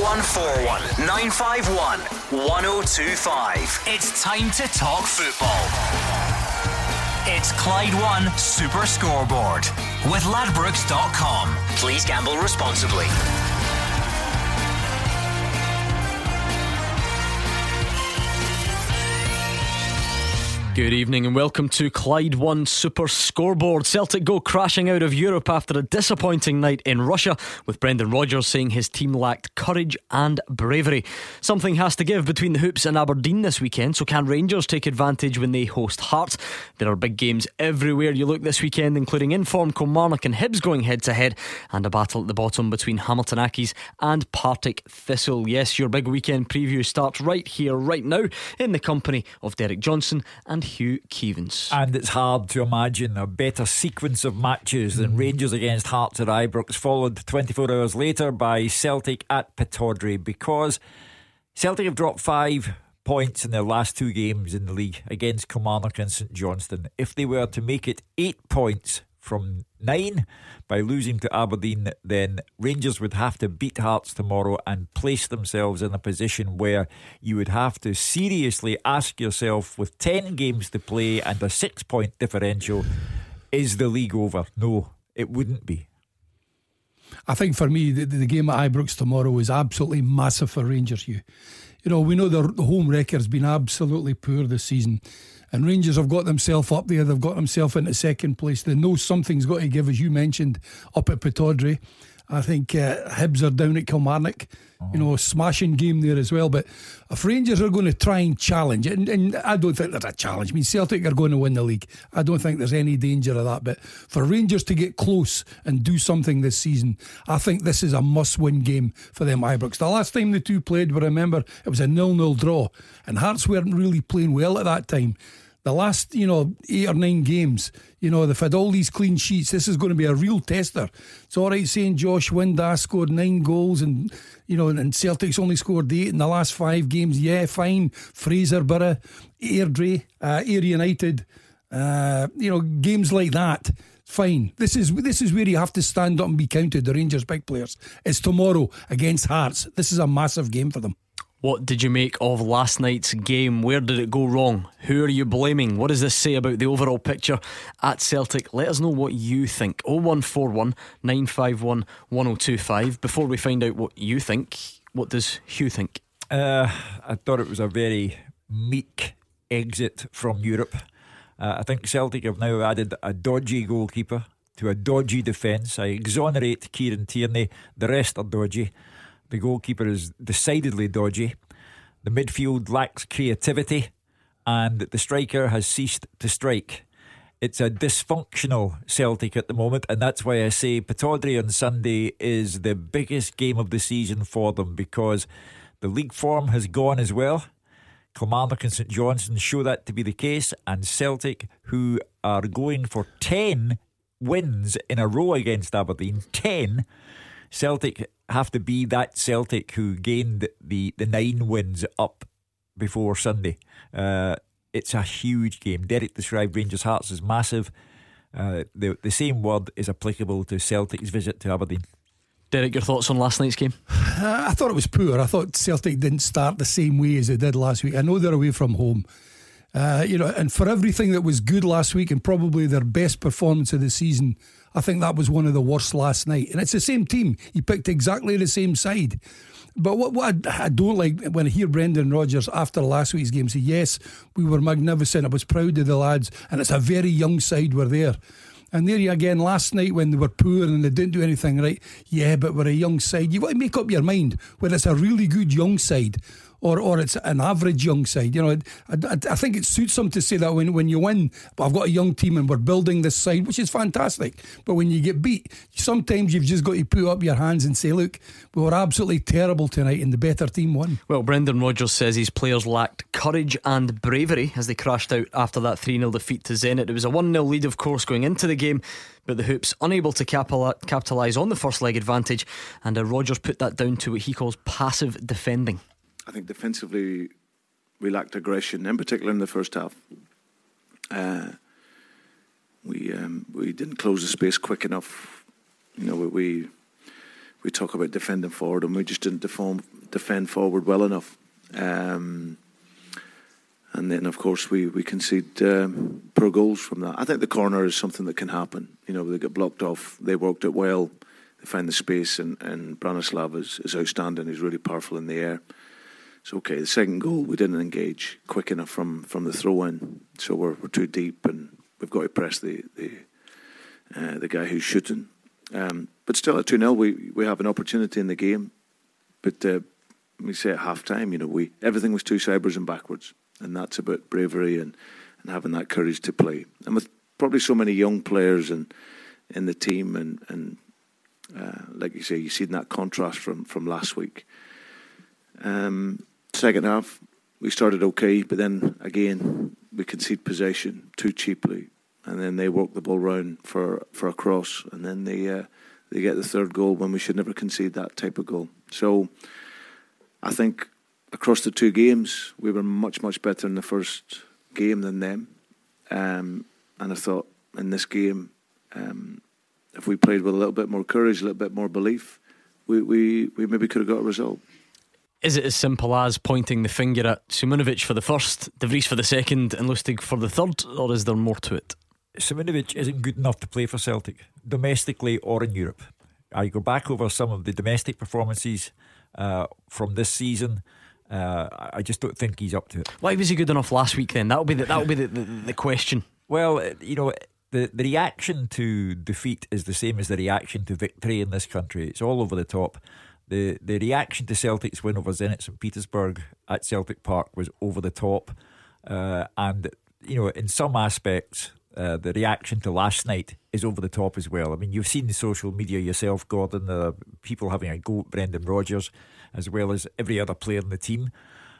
0141 951 1025. It's time to talk football. It's Clyde One Super Scoreboard with Ladbrokes.com. Please gamble responsibly. Good evening and welcome to Clyde One Super Scoreboard. Celtic go crashing out of Europe after a disappointing night in Russia, with Brendan Rodgers saying his team lacked courage and bravery. Something has to give between the Hoops and Aberdeen this weekend, so can Rangers take advantage when they host Hearts? There are big games everywhere you look this weekend, including informed Kilmarnock and Hibs going head to head, and a battle at the bottom between Hamilton Accies and Partick Thistle. Yes, your big weekend preview starts right here, right now, in the company of Derek Johnson and Hugh Keevins. And it's hard to imagine a better sequence of matches than Rangers against Hearts at Ibrox, followed 24 hours later by Celtic at Pittodrie, because Celtic have dropped 5 points in their last 2 games in the league against Kilmarnock and St Johnstone. If they were to make it 8 points from 9 by losing to Aberdeen, then Rangers would have to beat Hearts tomorrow and place themselves in a position where you would have to seriously ask yourself, with 10 games to play and a 6-point differential, is the league over? No, it wouldn't be. I think for me the game at Ibrox tomorrow is absolutely massive for Rangers. You know, we know the home record's been absolutely poor this season, and Rangers have got themselves up there. They've got themselves into second place. They know something's got to give, as you mentioned, up at Pittodrie. I think Hibs are down at Kilmarnock. You know, smashing game there as well. But if Rangers are going to try and challenge, and I don't think there's a challenge. I mean, Celtic are going to win the league. I don't think there's any danger of that. But for Rangers to get close and do something this season, I think this is a must-win game for them Ibrox. The last time the two played, we remember, it was a 0-0 draw, and Hearts weren't really playing well at that time. The last, 8 or 9 games, they've had all these clean sheets. This is going to be a real tester. It's all right saying Josh Windass scored 9 goals and Celtic's only scored 8 in the last 5 games. Yeah, fine. Fraserburgh, Airdrie, Ayr United, games like that. Fine. This is where you have to stand up and be counted. The Rangers' big players. It's tomorrow against Hearts. This is a massive game for them. What did you make of last night's game? Where did it go wrong? Who are you blaming? What does this say about the overall picture at Celtic? Let us know what you think. 0141 951 1025. Before we find out what you think, what does Hugh think? I thought it was a very meek exit from Europe. I think Celtic have now added a dodgy goalkeeper to a dodgy defence. I exonerate Kieran Tierney. The rest are dodgy. The goalkeeper is decidedly dodgy. The midfield lacks creativity, and the striker has ceased to strike. It's a dysfunctional Celtic at the moment, and that's why I say Pittodrie on Sunday is the biggest game of the season for them, because the league form has gone as well. Kilmarnock and St Johnstone show that to be the case, and Celtic, who are going for 10 wins in a row against Aberdeen, 10. Celtic have to be that Celtic who gained the 9 wins up before Sunday. It's a huge game. Derek described Rangers Hearts as massive. The same word is applicable to Celtic's visit to Aberdeen. Derek, your thoughts on last night's game? I thought it was poor. I thought Celtic didn't start the same way as they did last week. I know they're away from home, and for everything that was good last week and probably their best performance of the season, I think that was one of the worst last night. And it's the same team. He picked exactly the same side. But what I don't like when I hear Brendan Rodgers after last week's game say, yes, we were magnificent, I was proud of the lads, and it's a very young side we're there. And there you again, last night when they were poor and they didn't do anything right, yeah, but we're a young side. You've got to make up your mind whether it's a really good young side or it's an average young side. I think it suits them to say that when you win, but I've got a young team and we're building this side, which is fantastic. But when you get beat, sometimes you've just got to put up your hands and say, look, we were absolutely terrible tonight and the better team won. Well, Brendan Rodgers says his players lacked courage and bravery as they crashed out after that 3-0 defeat to Zenit. It was a 1-0 lead, of course, going into the game, but the Hoops unable to capitalise on the first leg advantage, and Rodgers put that down to what he calls passive defending. I think defensively we lacked aggression, in particular in the first half. We didn't close the space quick enough. We talk about defending forward, and we just didn't defend forward well enough. And then, of course, we concede poor goals from that. I think the corner is something that can happen. You know, they get blocked off. They worked it well. They find the space, and Branislav is outstanding. He's really powerful in the air. It's okay. The second goal, we didn't engage quick enough from the throw-in, so we're too deep, and we've got to press the guy who's shooting. But still, at 2-0, we have an opportunity in the game. But we say at half-time, you know, everything was two siders and backwards. And that's about bravery and having that courage to play. And with probably so many young players in the team, and like you say, you see that contrast from last week. Second half, we started okay, but then again we concede possession too cheaply, and then they work the ball round for a cross, and then they get the third goal when we should never concede that type of goal. So I think across the two games, we were much, much better in the first game than them. And I thought in this game, if we played with a little bit more courage, a little bit more belief, we maybe could have got a result. Is it as simple as pointing the finger at Simunovic for the first, De Vries for the second, and Lustig for the third, or is there more to it? Simunovic isn't good enough to play for Celtic, domestically or in Europe. I go back over some of the domestic performances from this season. I just don't think he's up to it. Why was he good enough last week then? That'll be the question. Well, you know, the reaction to defeat is the same as the reaction to victory in this country. It's all over the top. The reaction to Celtic's win over Zenit St. Petersburg at Celtic Park was over the top, and you know, in some aspects, the reaction to last night is over the top as well. I mean, you've seen the social media yourself, Gordon. People having a go at Brendan Rodgers, as well as every other player in the team.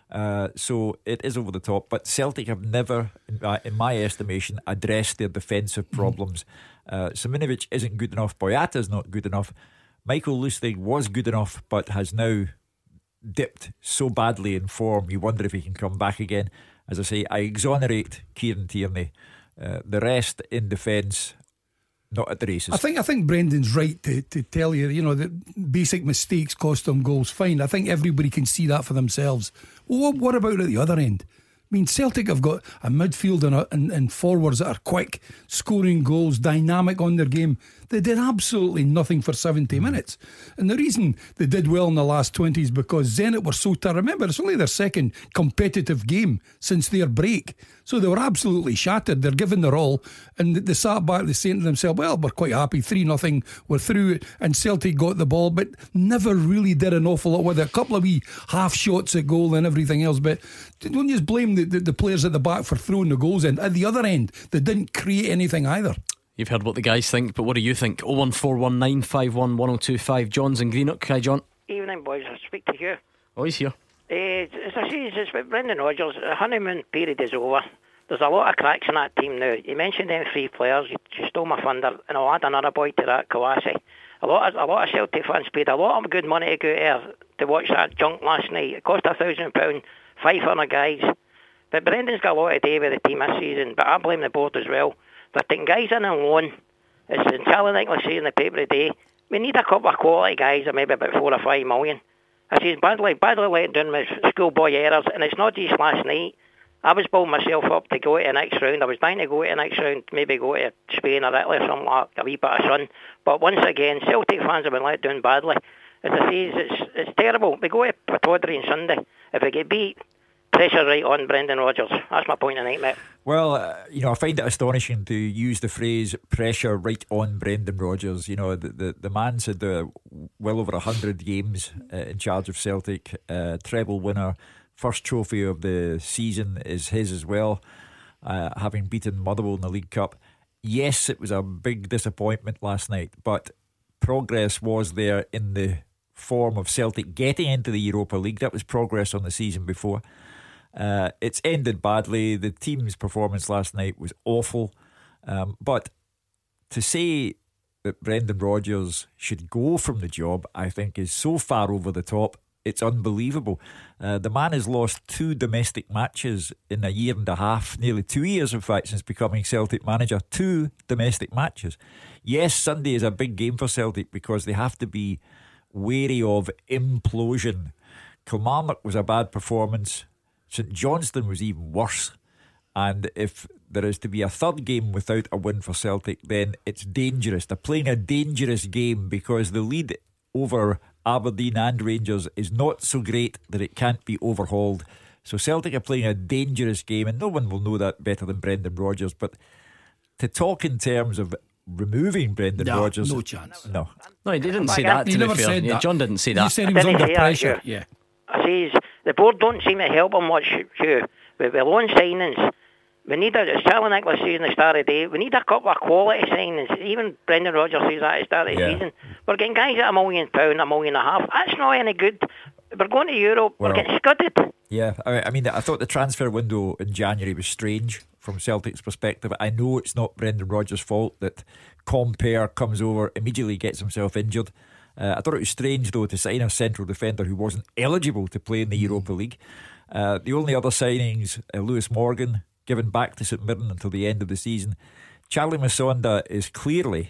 So it is over the top. But Celtic have never, in my estimation, addressed their defensive problems. Simunovic isn't good enough. Boyata's not good enough. Michael Lustig was good enough, but has now dipped so badly in form, you wonder if he can come back again. As I say, I exonerate Kieran Tierney. The rest in defence, not at the races. I think Brendan's right to tell you, you know, that basic mistakes cost them goals. Fine, I think everybody can see that for themselves. Well, what about at the other end? I mean, Celtic have got a midfield and forwards that are quick, scoring goals, dynamic on their game. They did absolutely nothing for 70 minutes. And the reason they did well in the last 20 is because Zenit were so tired. Remember, it's only their second competitive game since their break. So they were absolutely shattered. They're giving their all. And they sat back, they saying to themselves, well, we're quite happy, 3-0, we're through it. And Celtic got the ball, but never really did an awful lot with it. A couple of wee half shots at goal and everything else. But don't just blame the players at the back for throwing the goals in. At the other end, they didn't create anything either. You've heard what the guys think, but what do you think? 01419511025. John's in Greenock. Hi, John. Evening, boys. I speak to you. Oh, he's here. As I say, it's with Brendan Rodgers. The honeymoon period is over. There's a lot of cracks in that team now. You mentioned them three players. You stole my thunder, and I'll add another boy to that, Kawasi. A lot of Celtic fans paid a lot of good money to go there to watch that junk last night. It cost £1,000, 500 guys. But Brendan's got a lot to do with the team this season, but I blame the board as well. They're taking guys in on loan. As Charlie Nicholas say in the paper today, we need a couple of quality guys of maybe about 4 or 5 million. I say badly let down with schoolboy errors, and it's not just last night. I was building myself up to go to the next round. I was dying to go to the next round, maybe go to Spain or Italy or something like a wee bit of sun. But once again, Celtic fans have been let down badly. As I say, it's terrible. We go to Pittodrie on Sunday. If we get beat, pressure right on Brendan Rodgers. That's my point tonight, mate. Well, you know, I find it astonishing to use the phrase pressure right on Brendan Rodgers. You know, the man's had well over 100 games in charge of Celtic, treble winner, first trophy of the season is his as well, having beaten Motherwell in the League Cup. Yes, it was a big disappointment last night, but progress was there in the form of Celtic getting into the Europa League. That was progress on the season before. It's ended badly. The team's performance last night was awful. But to say that Brendan Rodgers should go from the job, I think, is so far over the top. It's unbelievable. The man has lost 2 domestic matches in a year and a half, nearly 2 years, in fact, since becoming Celtic manager. 2 domestic matches. Yes, Sunday is a big game for Celtic because they have to be wary of implosion Kilmarnock was a bad performance. St Johnstone was even worse. And if there is to be a third game without a win for Celtic, then it's dangerous. They're playing a dangerous game because the lead over Aberdeen and Rangers is not so great that it can't be overhauled. So Celtic are playing a dangerous game, and no one will know that better than Brendan Rodgers. But to talk in terms of removing Brendan Rodgers, no chance. No, he didn't say that. He never said that. John didn't say that. He said he was under pressure. Yeah. I says the board don't seem to help him much, Hugh. With loan signings, we need as Charlie Nicholas says in the start of the day, we need a couple of quality signings. Even Brendan Rodgers says that at the start of the season. We're getting guys at £1 million, £1.5 million. That's not any good. We're going to Europe. We're getting scudded. Yeah, I mean, I thought the transfer window in January was strange from Celtic's perspective. I know it's not Brendan Rodgers' fault that Compere comes over, immediately gets himself injured. I thought it was strange, though, to sign a central defender who wasn't eligible to play in the Europa League. The only other signings, Lewis Morgan, given back to St Mirren until the end of the season. Charlie Masonda is clearly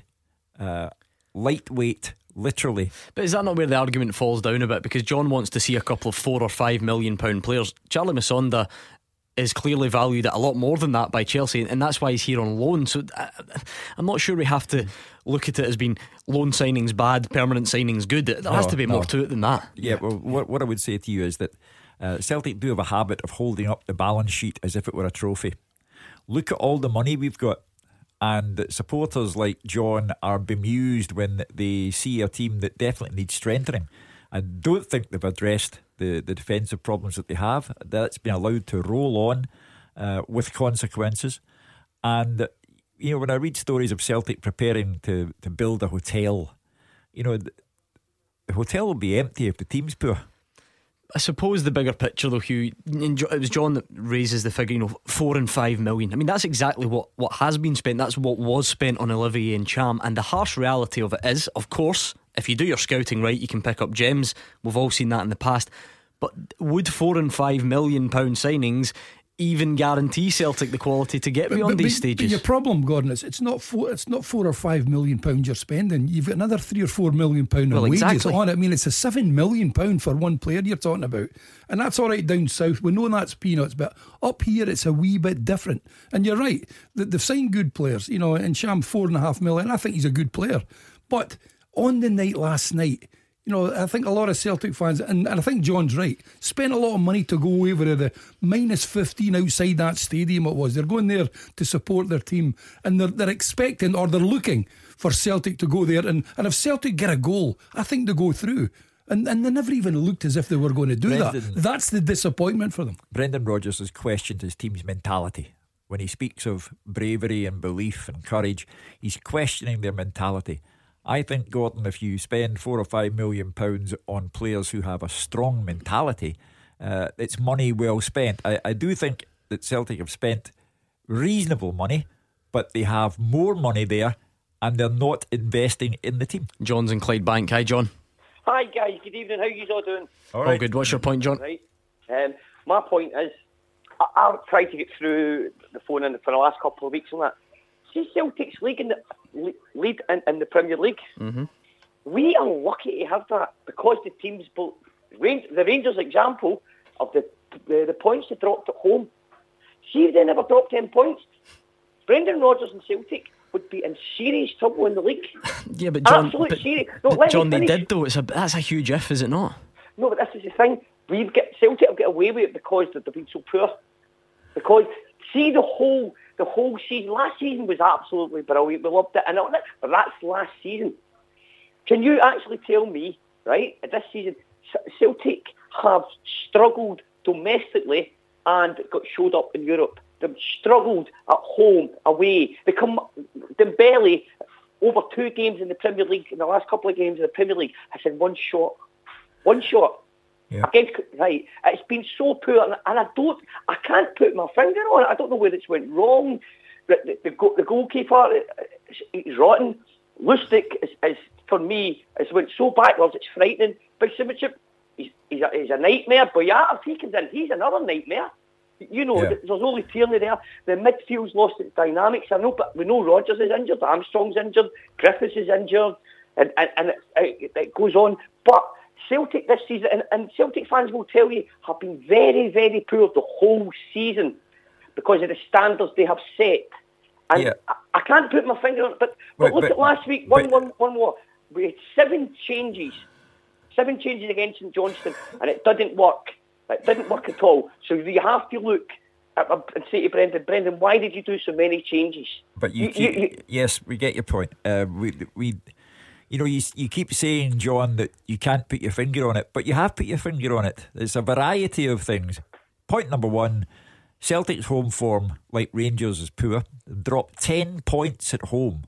lightweight, literally. But is that not where the argument falls down a bit? Because John wants to see a couple of £4 or £5 million players. Charlie Masonda is clearly valued at a lot more than that by Chelsea, and that's why he's here on loan. So I'm not sure we have to look at it as being loan signings bad, permanent signings good. There has to be more to it than that. Yeah, well, what I would say to you is that Celtic do have a habit of holding up the balance sheet as if it were a trophy. Look at all the money we've got, and supporters like John are bemused when they see a team that definitely needs strengthening. I don't think they've addressed the defensive problems that they have. That's been allowed to roll on with consequences. And you know, when I read stories of Celtic preparing to build a hotel, you know, the hotel will be empty if the team's poor. I suppose the bigger picture, though, Hugh, it was John that raises the figure, 4 and 5 million. I mean, that's exactly what has been spent. That's what was spent on Olivier and Cham. And the harsh reality of it is, of course, if you do your scouting right, you can pick up gems. We've all seen that in the past. But would £4 and £5 million signings even guarantee Celtic the quality to get beyond these stages? But your problem, Gordon, is it's not £4 or £5 million you're spending. You've got another £3 or £4 million on wages on it. I mean, it's a £7 million for one player you're talking about, and that's all right down south. We know that's peanuts, but up here it's a wee bit different. And you're right, they've signed good players. You know, and Sham £4.5 million. I think he's a good player, but on the night last night, you know, I think a lot of Celtic fans, and I think John's right, spent a lot of money to go away with the minus 15 outside that stadium it was. They're going there to support their team, and they're expecting, or they're looking for Celtic to go there, and if Celtic get a goal, I think they go through. And they never even looked as if they were going to do that. That's the disappointment for them. Brendan Rodgers has questioned his team's mentality. When he speaks of bravery and belief and courage, he's questioning their mentality. I think, Gordon, if you spend £4 or £5 million on players who have a strong mentality, it's money well spent. I do think that Celtic have spent reasonable money, but they have more money there and they're not investing in the team. John's in Clydebank. Hi, John. Hi guys, good evening. How are you all doing? All good. What's your point, John? Right. My point is, I've tried to get through the phone for the last couple of weeks on that. See Celtic's lead in the Premier League. Mm-hmm. We are lucky to have that because the teams, the Rangers example of the points they dropped at home. See if they never dropped 10 points, Brendan Rodgers and Celtic would be in serious trouble in the league. Yeah, but John, serious. John, they did though. That's a huge if, is it not? No, but this is the thing. Celtic have got away with it because they've been so poor. Because see the whole season. Last season was absolutely brilliant. We loved it, but that's last season. Can you actually tell me, right? This season, Celtic have struggled domestically and showed up in Europe. They've struggled at home, away. Dembele, over 2 games in the Premier League, in the last couple of games in the Premier League, has had one shot. Yeah. Right. It's been so poor, and I can't put my finger on it. I don't know where it's went wrong. The goalkeeper is rotten. Lustig is for me, it's went so backwards, it's frightening. Big Simichip, he's a nightmare. Boyata, if he comes in, he's another nightmare. You know, There's only Tierney there. The midfield's lost its dynamics. I know, but we know Rodgers is injured, Armstrong's injured, Griffiths is injured, and it goes on. But Celtic this season, and Celtic fans will tell you, have been very, very poor the whole season because of the standards they have set. And I can't put my finger on it, but look at last week, one more. We had 7 changes against St Johnstone, and it didn't work. It didn't work at all. So you have to look and say to Brendan, why did you do so many changes? But yes, we get your point. You keep saying, John, that you can't put your finger on it, but you have put your finger on it. There's a variety of things. Point number 1, Celtic's home form, like Rangers, is poor. They've dropped 10 points at home.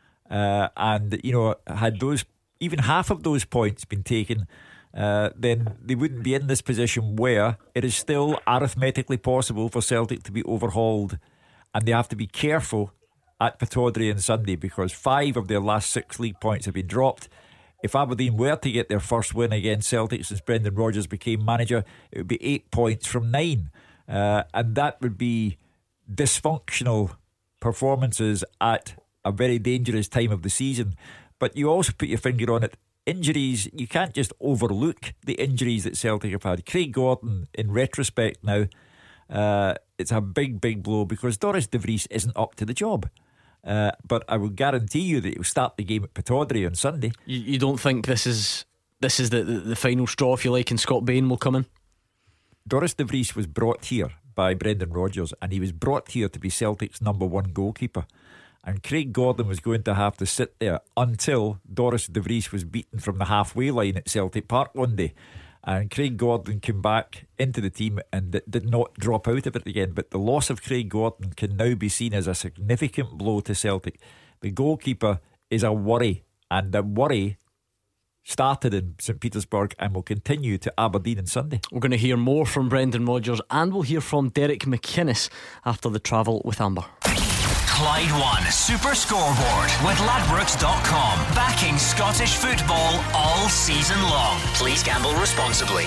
And, had those, even half of those points been taken, then they wouldn't be in this position where it is still arithmetically possible for Celtic to be overhauled. And they have to be careful at Pittodrie on Sunday, because 5 of their last 6 league points have been dropped. If Aberdeen were to get their first win against Celtic since Brendan Rodgers became manager, it would be 8 points from 9. And that would be dysfunctional performances at a very dangerous time of the season. But you also put your finger on it. Injuries, you can't just overlook the injuries that Celtic have had. Craig Gordon, in retrospect now, it's a big, big blow because Doris de Vries isn't up to the job. But I will guarantee you that he'll start the game at Pittodrie on Sunday. You don't think this is the final straw, if you like, and Scott Bain will come in? Doris de Vries was brought here by Brendan Rodgers, and he was brought here to be Celtic's number 1 goalkeeper. And Craig Gordon was going to have to sit there until Doris de Vries was beaten from the halfway line at Celtic Park one day. And Craig Gordon came back into the team and did not drop out of it again. But the loss of Craig Gordon can now be seen as a significant blow to Celtic. The goalkeeper is a worry, and the worry started in St Petersburg and will continue to Aberdeen on Sunday. We're going to hear more from Brendan Rodgers, and we'll hear from Derek McInnes after the travel with Amber. Clyde One Super Scoreboard with Ladbrokes.com, backing Scottish football all season long. Please gamble responsibly.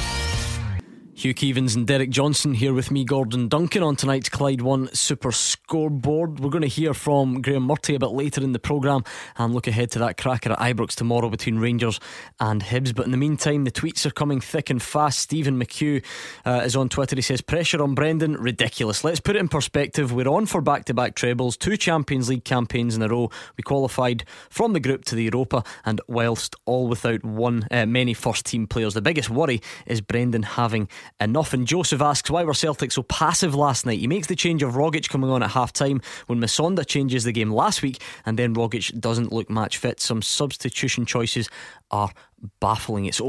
Hugh Keevins and Derek Johnson here with me, Gordon Duncan, on tonight's Clyde One Super Scoreboard. We're going to hear from Graham Murty a bit later in the programme and look ahead to that cracker at Ibrox tomorrow between Rangers and Hibs. But in the meantime, the tweets are coming thick and fast. Stephen McHugh is on Twitter. He says, pressure on Brendan, ridiculous. Let's put it in perspective. We're on for back-to-back trebles, 2 Champions League campaigns in a row. We qualified from the group to the Europa, and whilst all without many first team players, the biggest worry is Brendan having enough. And Joseph asks, why were Celtic so passive last night? He makes the change of Rogic coming on at half time when Masonda changes the game last week, and then Rogic doesn't look match fit. Some substitution choices are baffling. It's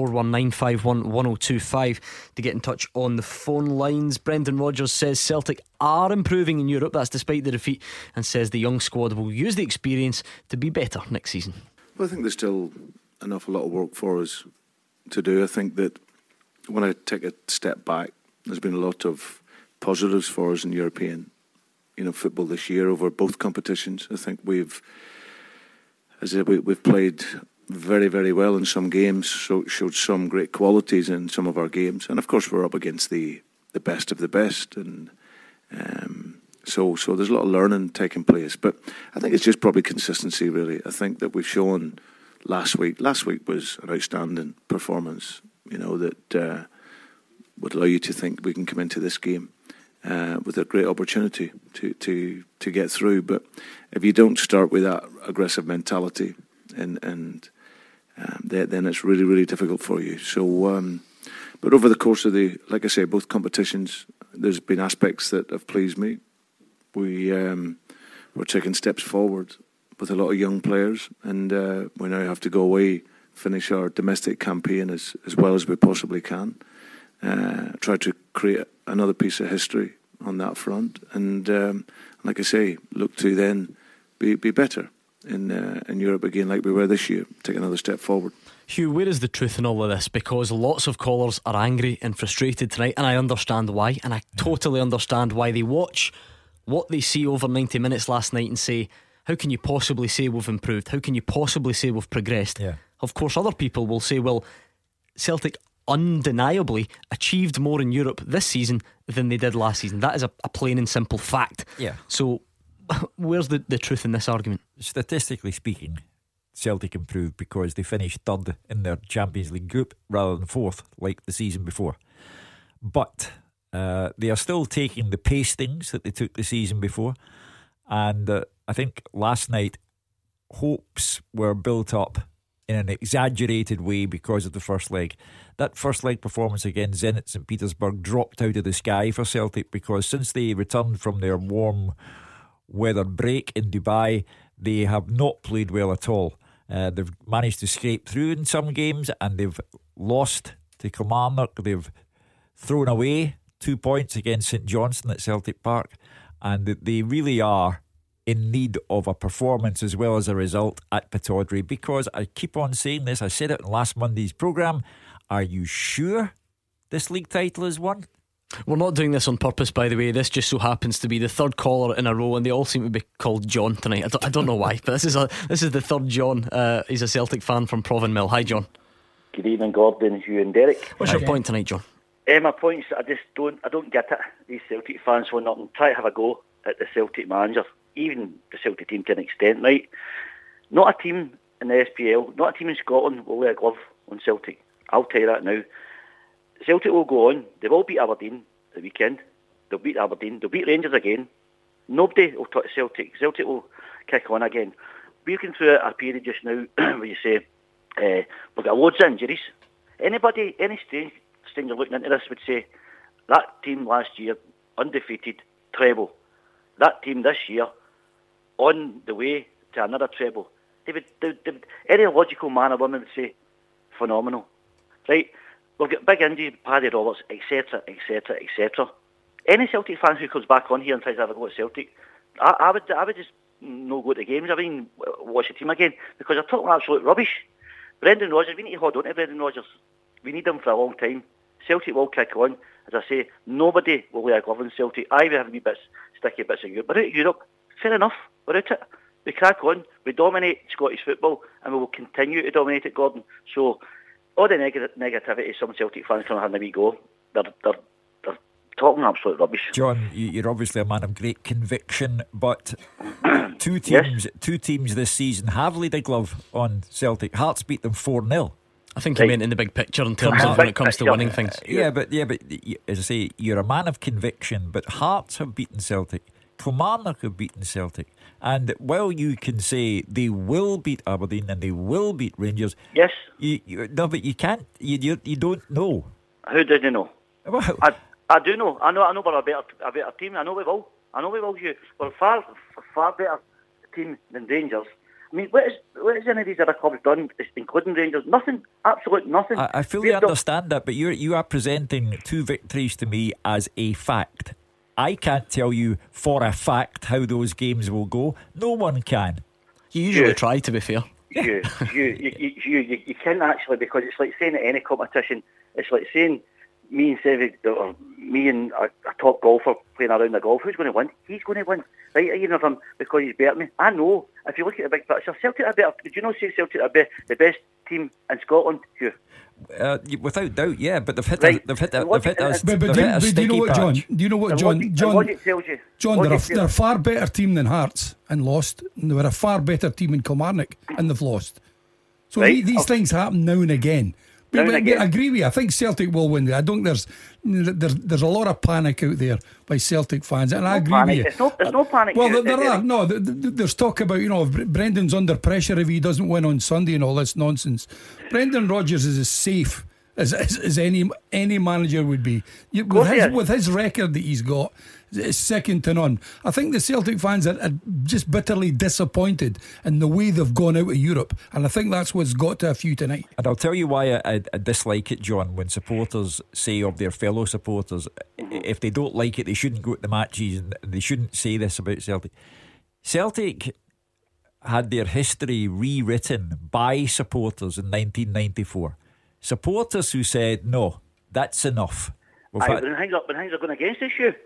01419511025 to get in touch on the phone lines. Brendan Rodgers says Celtic are improving in Europe, that's despite the defeat, and says the young squad will use the experience to be better next season. Well, I think there's still an awful lot of work for us to do. I think that when I take a step back, there's been a lot of positives for us in European, football this year over both competitions. I think we've played very, very well in some games, showed some great qualities in some of our games, and of course we're up against the best of the best, and so there's a lot of learning taking place. But I think it's just probably consistency, really. I think that we've shown last week was an outstanding performance. That would allow you to think we can come into this game with a great opportunity to get through. But if you don't start with that aggressive mentality, then it's really, really difficult for you. So, but over the course of like I say, both competitions, there's been aspects that have pleased me. We're taking steps forward with a lot of young players, and we now have to go away, finish our domestic campaign as well as we possibly can, try to create another piece of history on that front, and like I say, look to then be better in Europe again like we were this year, take another step forward. Hugh, where is the truth in all of this? Because lots of callers are angry and frustrated tonight, and I understand why, and I totally understand why. They watch what they see over 90 minutes last night and say, how can you possibly say we've improved? How can you possibly say we've progressed? Yeah. Of course, other people will say, well, Celtic undeniably achieved more in Europe this season than they did last season. That is a plain and simple fact. Yeah. So where's the truth in this argument? Statistically speaking, Celtic improved because they finished third in their Champions League group rather than fourth like the season before. But they are still taking the pastings that they took the season before. And I think last night hopes were built up in an exaggerated way because of the first leg. That first leg performance against Zenit St Petersburg dropped out of the sky for Celtic because since they returned from their warm weather break in Dubai, they have not played well at all. They've managed to scrape through in some games and they've lost to Kilmarnock. They've thrown away 2 points against St Johnstone at Celtic Park, and they really are in need of a performance as well as a result at Pittodrie, because I keep on saying this, I said it in last Monday's programme, are you sure this league title is won? We're not doing this on purpose, by the way. This just so happens to be the third caller in a row, and they all seem to be called John tonight. I don't know why, but this is the third John. He's a Celtic fan from Provenmill. Hi, John. Good evening, Gordon, Hugh and Derek. What's your point tonight, John? My point's I don't get it. These Celtic fans will not try to have a go at the Celtic manager, even the Celtic team to an extent, right? Not a team in the SPL, not a team in Scotland will lay a glove on Celtic. I'll tell you that now. Celtic will go on. They will beat Aberdeen the weekend. They'll beat Aberdeen. They'll beat Rangers again. Nobody will touch Celtic. Celtic will kick on again. We're going through a period just now where you say we've got loads of injuries. Anybody, any stranger looking into this would say that team last year, undefeated, treble. That team this year, on the way to another treble. Any logical man or woman would say, phenomenal. Right? We've got big injuries, Paddy Roberts, etc., etc., etc. Any Celtic fan who comes back on here and tries to have a go at Celtic, I would just no go to the games. I mean, watch the team again, because they're talking absolute rubbish. Brendan Rodgers, we need to hold on to Brendan Rodgers. We need him for a long time. Celtic will kick on. As I say, nobody will lay a glove on Celtic. I will have a wee bit sticky bits of Europe. But out of Europe, fair enough. We're out it. We crack on. We dominate Scottish football, and we will continue to dominate it, Gordon. So all the negativity some Celtic fans can have a wee go. They're talking absolute rubbish. John, you're obviously a man of great conviction, but two teams this season have laid a glove on Celtic. Hearts beat them 4-0. I think he meant in the big picture in terms of when it comes to winning things. Yeah, but as I say, you're a man of conviction. But Hearts have beaten Celtic, Kilmarnock have beaten Celtic, and while you can say they will beat Aberdeen and they will beat Rangers, yes, no, but you can't. You don't know. Who did you know? Well, I do know. I know we're a better team. I know we will. Hugh. We're a far better team than Rangers. I mean, what is any of these other clubs done, including Rangers? Nothing. Absolute nothing. I fully understand that, but you are presenting two victories to me as a fact. I can't tell you for a fact how those games will go. No one can. You usually try, to be fair. You can't actually, because it's like saying at any competition, it's like saying me and a top golfer playing around the golf, who's going to win? He's going to win. Right, even if because he's better than me. I know. If you look at the big picture, Celtic are better. Did you not say Celtic are the best team in Scotland, Hugh? Without doubt, yeah. But they've hit a do you know what, John? Do you know what, John? Logic tells you. John, they're a far better team than Hearts and lost. And they were a far better team in Kilmarnock and they've lost. So these things happen now and again. But I agree with you. I think Celtic will win. I don't. There's a lot of panic out there by Celtic fans, and I agree with you. There's no panic. Well, there are. No, there's talk about if Brendan's under pressure if he doesn't win on Sunday and all this nonsense. Brendan Rodgers is as safe as any manager would be with his record that he's got. It's second to none. I think the Celtic fans are just bitterly disappointed in the way they've gone out of Europe, and I think that's what's got to a few tonight. And I'll tell you why I dislike it, John. When supporters say of their fellow supporters, if they don't like it, they shouldn't go to the matches, and they shouldn't say this about Celtic. Celtic had their history rewritten by supporters in 1994. Supporters who said, no, that's enough. When things are going against us, you.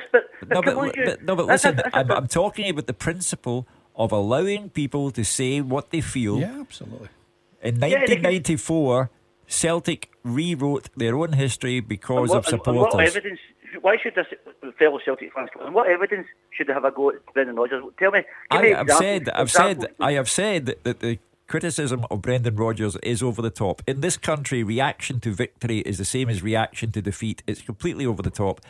But listen, I'm talking about the principle of allowing people to say what they feel. Yeah, absolutely. In 1994, Celtic rewrote their own history because of supporters. What evidence? Why should this fellow Celtic fans? And what evidence should they have a go at Brendan Rodgers? Tell me. I have said that the criticism of Brendan Rodgers is over the top. In this country, reaction to victory is the same as reaction to defeat. It's completely over the top.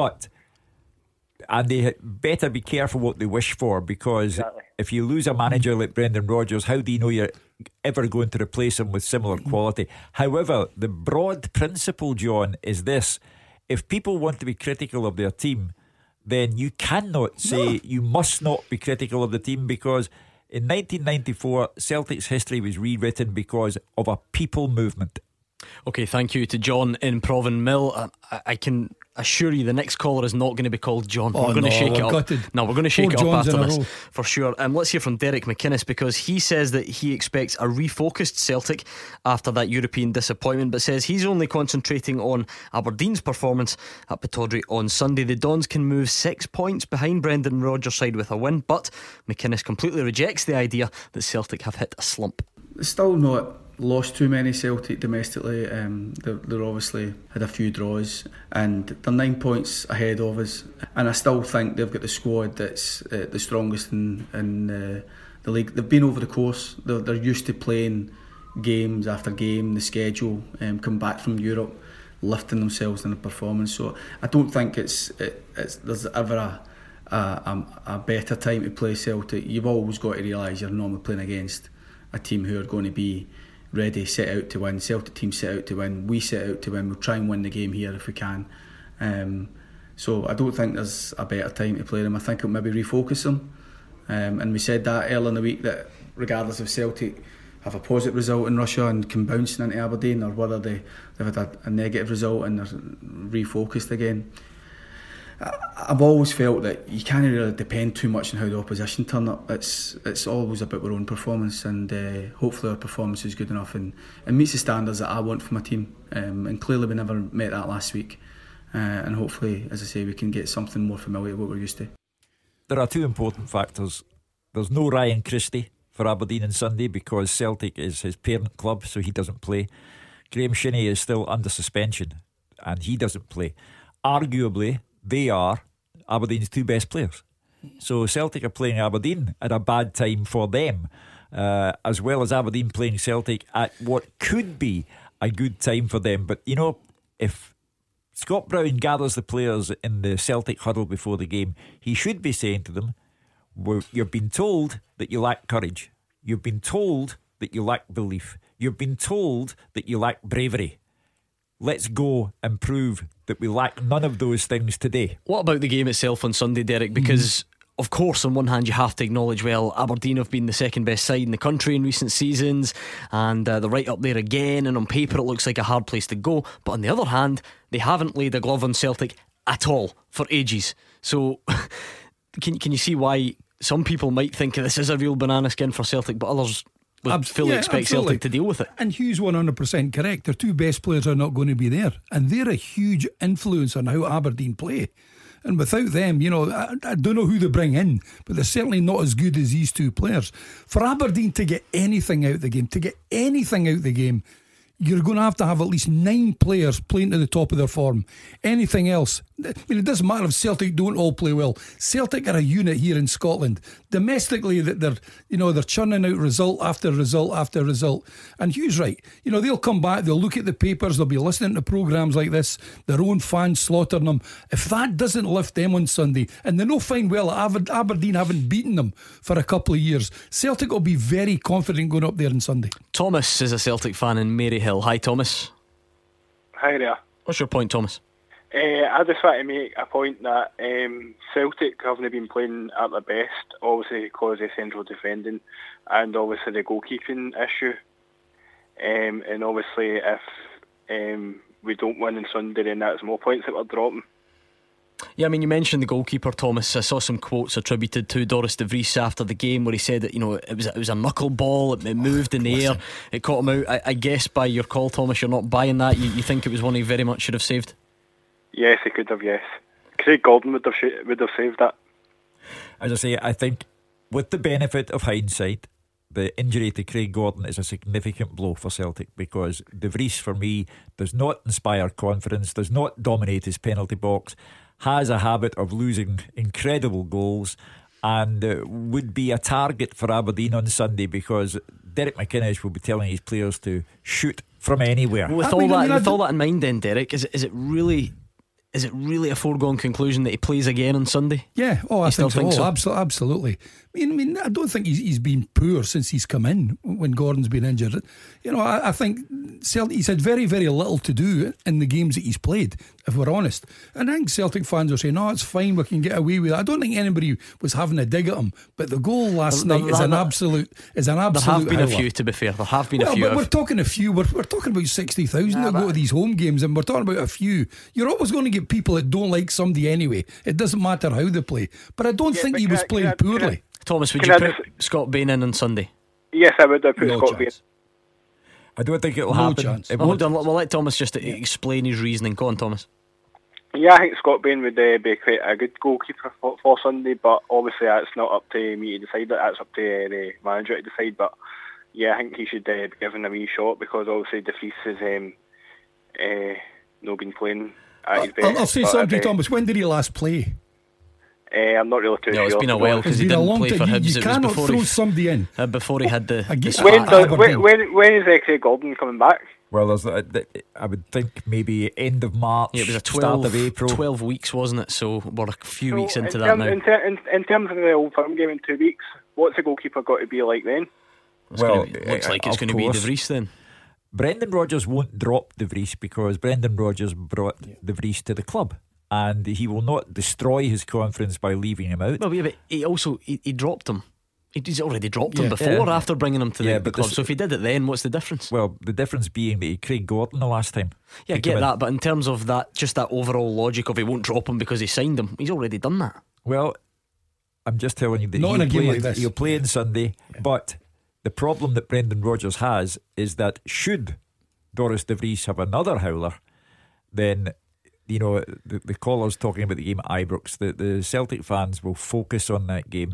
And they better be careful what they wish for, because if you lose a manager like Brendan Rodgers, how do you know you're ever going to replace him with similar quality? However, the broad principle, John, is this: if people want to be critical of their team, then you cannot say you must not be critical of the team, because in 1994 Celtic's history was rewritten because of a people movement. Okay, thank you to John in Provan Mill. I can assure you the next caller is not going to be called John. We're going to shake it up. No, we're going to shake it up after this for sure. Let's hear from Derek McInnes, because he says that he expects a refocused Celtic after that European disappointment, but says he's only concentrating on Aberdeen's performance at Pittodrie on Sunday. The Dons can move 6 points behind Brendan Rodgers' side with a win, but McInnes completely rejects the idea that Celtic have hit a slump. It's still not lost too many, Celtic, domestically. They're obviously had a few draws, and they're 9 points ahead of us, and I still think they've got the squad that's the strongest in the league. They've been over the course. They're used to playing games after game, the schedule, come back from Europe, lifting themselves in a performance. So I don't think there's ever a better time to play Celtic. You've always got to realise you're normally playing against a team who are going to be ready, set out to win. Celtic team set out to win. We set out to win. We'll try and win the game here if we can. So I don't think there's a better time to play them. I think it'll maybe refocus them. And we said that earlier in the week, that regardless of Celtic have a positive result in Russia and can bounce into Aberdeen, or whether they've had a negative result and they're refocused again. I've always felt that you can't really depend too much on how the opposition turn up. It's always about our own performance, and hopefully our performance is good enough and meets the standards that I want from my team. And clearly we never met that last week. And hopefully, as I say, we can get something more familiar with what we're used to. There are two important factors. There's no Ryan Christie for Aberdeen on Sunday because Celtic is his parent club, so he doesn't play. Graham Shinney is still under suspension and he doesn't play. Arguably, they are Aberdeen's two best players. So Celtic are playing Aberdeen at a bad time for them, as well as Aberdeen playing Celtic at what could be a good time for them. But you know, if Scott Brown gathers the players in the Celtic huddle before the game, he should be saying to them, you've been told that you lack courage, you've been told that you lack belief, you've been told that you lack bravery. Let's go and prove that we lack none of those things today. What about the game itself on Sunday, Derek? Because of course, on one hand you have to acknowledge, well, Aberdeen have been the second best side in the country in recent seasons, and they're right up there again, and on paper it looks like a hard place to go. But on the other hand, they haven't laid a glove on Celtic at all for ages. So can you see why some people might think this is a real banana skin for Celtic, but others would fully expect Celtic to deal with it? And Hugh's 100% correct. Their two best players are not going to be there, and they're a huge influence on how Aberdeen play. And without them, you know, I don't know who they bring in, but they're certainly not as good as these two players. For Aberdeen to get anything out of the game, you're going to have at least 9 players playing to the top of their form. Anything else, I mean, it doesn't matter if Celtic don't all play well. Celtic are a unit here in Scotland. Domestically, that they're churning out result after result after result. And Hugh's right. You know, they'll come back, they'll look at the papers, they'll be listening to programmes like this, their own fans slaughtering them. If that doesn't lift them on Sunday, and they know fine well Aberdeen haven't beaten them for a couple of years, Celtic will be very confident going up there on Sunday. Thomas is a Celtic fan in Maryhill. Hi, Thomas. Hi there. What's your point, Thomas? I just want to make a point that Celtic haven't been playing at their best, obviously because of central defending and obviously the goalkeeping issue. And obviously if we don't win on Sunday, then that's more points that we're dropping. Yeah, I mean, you mentioned the goalkeeper, Thomas. I saw some quotes attributed to Doris de Vries after the game where he said that, you know, it was a knuckleball, it moved in the air, it caught him out. I guess by your call, Thomas, you're not buying that. You think it was one he very much should have saved? Yes, he could have, yes. Craig Gordon would have saved that. As I say, I think with the benefit of hindsight, the injury to Craig Gordon is a significant blow for Celtic, because De Vries, for me, does not inspire confidence, does not dominate his penalty box, has a habit of losing incredible goals, and would be a target for Aberdeen on Sunday, because Derek McInnes will be telling his players to shoot from anywhere. With all that in mind, then, Derek, is it really a foregone conclusion that he plays again on Sunday? Yeah, I think so. Absolutely. I mean, I don't think he's been poor since he's come in when Gordon's been injured. You know, I think Celtic, he's had very, very little to do in the games that he's played, if we're honest. And I think Celtic fans are saying, "No, it's fine, we can get away with it." I don't think anybody was having a dig at him, but the goal last night is an absolute. There have been a few, to be fair. There have been a few. But we're talking a few. We're talking about 60,000 that go to these home games, and we're talking about a few. You're always going to get people that don't like somebody anyway. It doesn't matter how they play. But I don't think he was playing poorly. Thomas, would you put Scott Bain in on Sunday? Yes, I would. I'd put Scott Bain. I don't think it'll happen. Chance. Hold on, we'll let Thomas just explain his reasoning. Go on, Thomas. Yeah, I think Scott Bain would be quite a good goalkeeper for Sunday, but obviously that's not up to me to decide. That's up to the manager to decide. But yeah, I think he should be given a wee shot, because obviously De Vries has not been playing at his best. I'll say something, Thomas. When did he last play? I'm not really too sure. It's been a while, because he didn't play for Hibs. You cannot throw somebody in before he had the when is Craig Gordon coming back? Well, I would think maybe end of March, it was start of April. 12 weeks, wasn't it? So we're a few weeks into that now. In terms of the Old Firm game in 2 weeks, what's the goalkeeper got to be like then? Looks like it's going to be De Vries then. Brendan Rodgers won't drop De Vries, because Brendan Rodgers brought De Vries to the club, and he will not destroy his confidence by leaving him out. Well, yeah, but he dropped him. He's already dropped him before after bringing him to the club. So if he did it then, what's the difference? Well, the difference being that he Craig Gordon the last time. Yeah, I get that, but in terms of that, just that overall logic of he won't drop him because he signed him, he's already done that. Well, I'm just telling you that not in a game like this. He'll play on Sunday, but the problem that Brendan Rodgers has is that should Doris De Vries have another howler, then, you know, the callers talking about the game at Ibrox, the Celtic fans will focus on that game,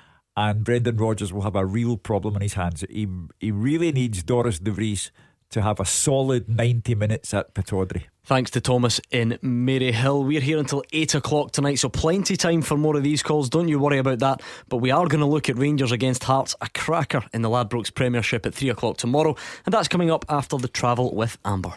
and Brendan Rodgers will have a real problem in his hands. He really needs Doris De Vries to have a solid 90 minutes at Pittodrie. Thanks to Thomas in Maryhill. We're here until 8 o'clock tonight, so plenty time for more of these calls, don't you worry about that. But we are going to look at Rangers against Hearts, a cracker in the Ladbrokes Premiership at 3 o'clock tomorrow, and that's coming up after the travel with Amber.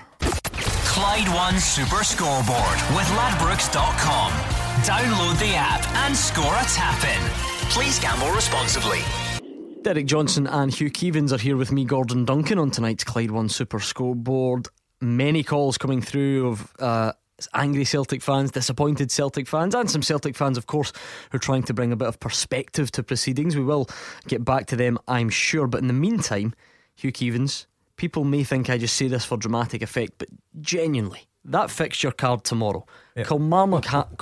Clyde One Super Scoreboard with Ladbrokes.com. Download the app and score a tap-in. Please gamble responsibly. Derek Johnson and Hugh Keevins are here with me, Gordon Duncan, on tonight's Clyde One Super Scoreboard. Many calls coming through of angry Celtic fans, disappointed Celtic fans, and some Celtic fans, of course, who are trying to bring a bit of perspective to proceedings. We will get back to them, I'm sure. But in the meantime, Hugh Keevins, people may think I just say this for dramatic effect, but genuinely, that fixture card tomorrow, Kilmarnock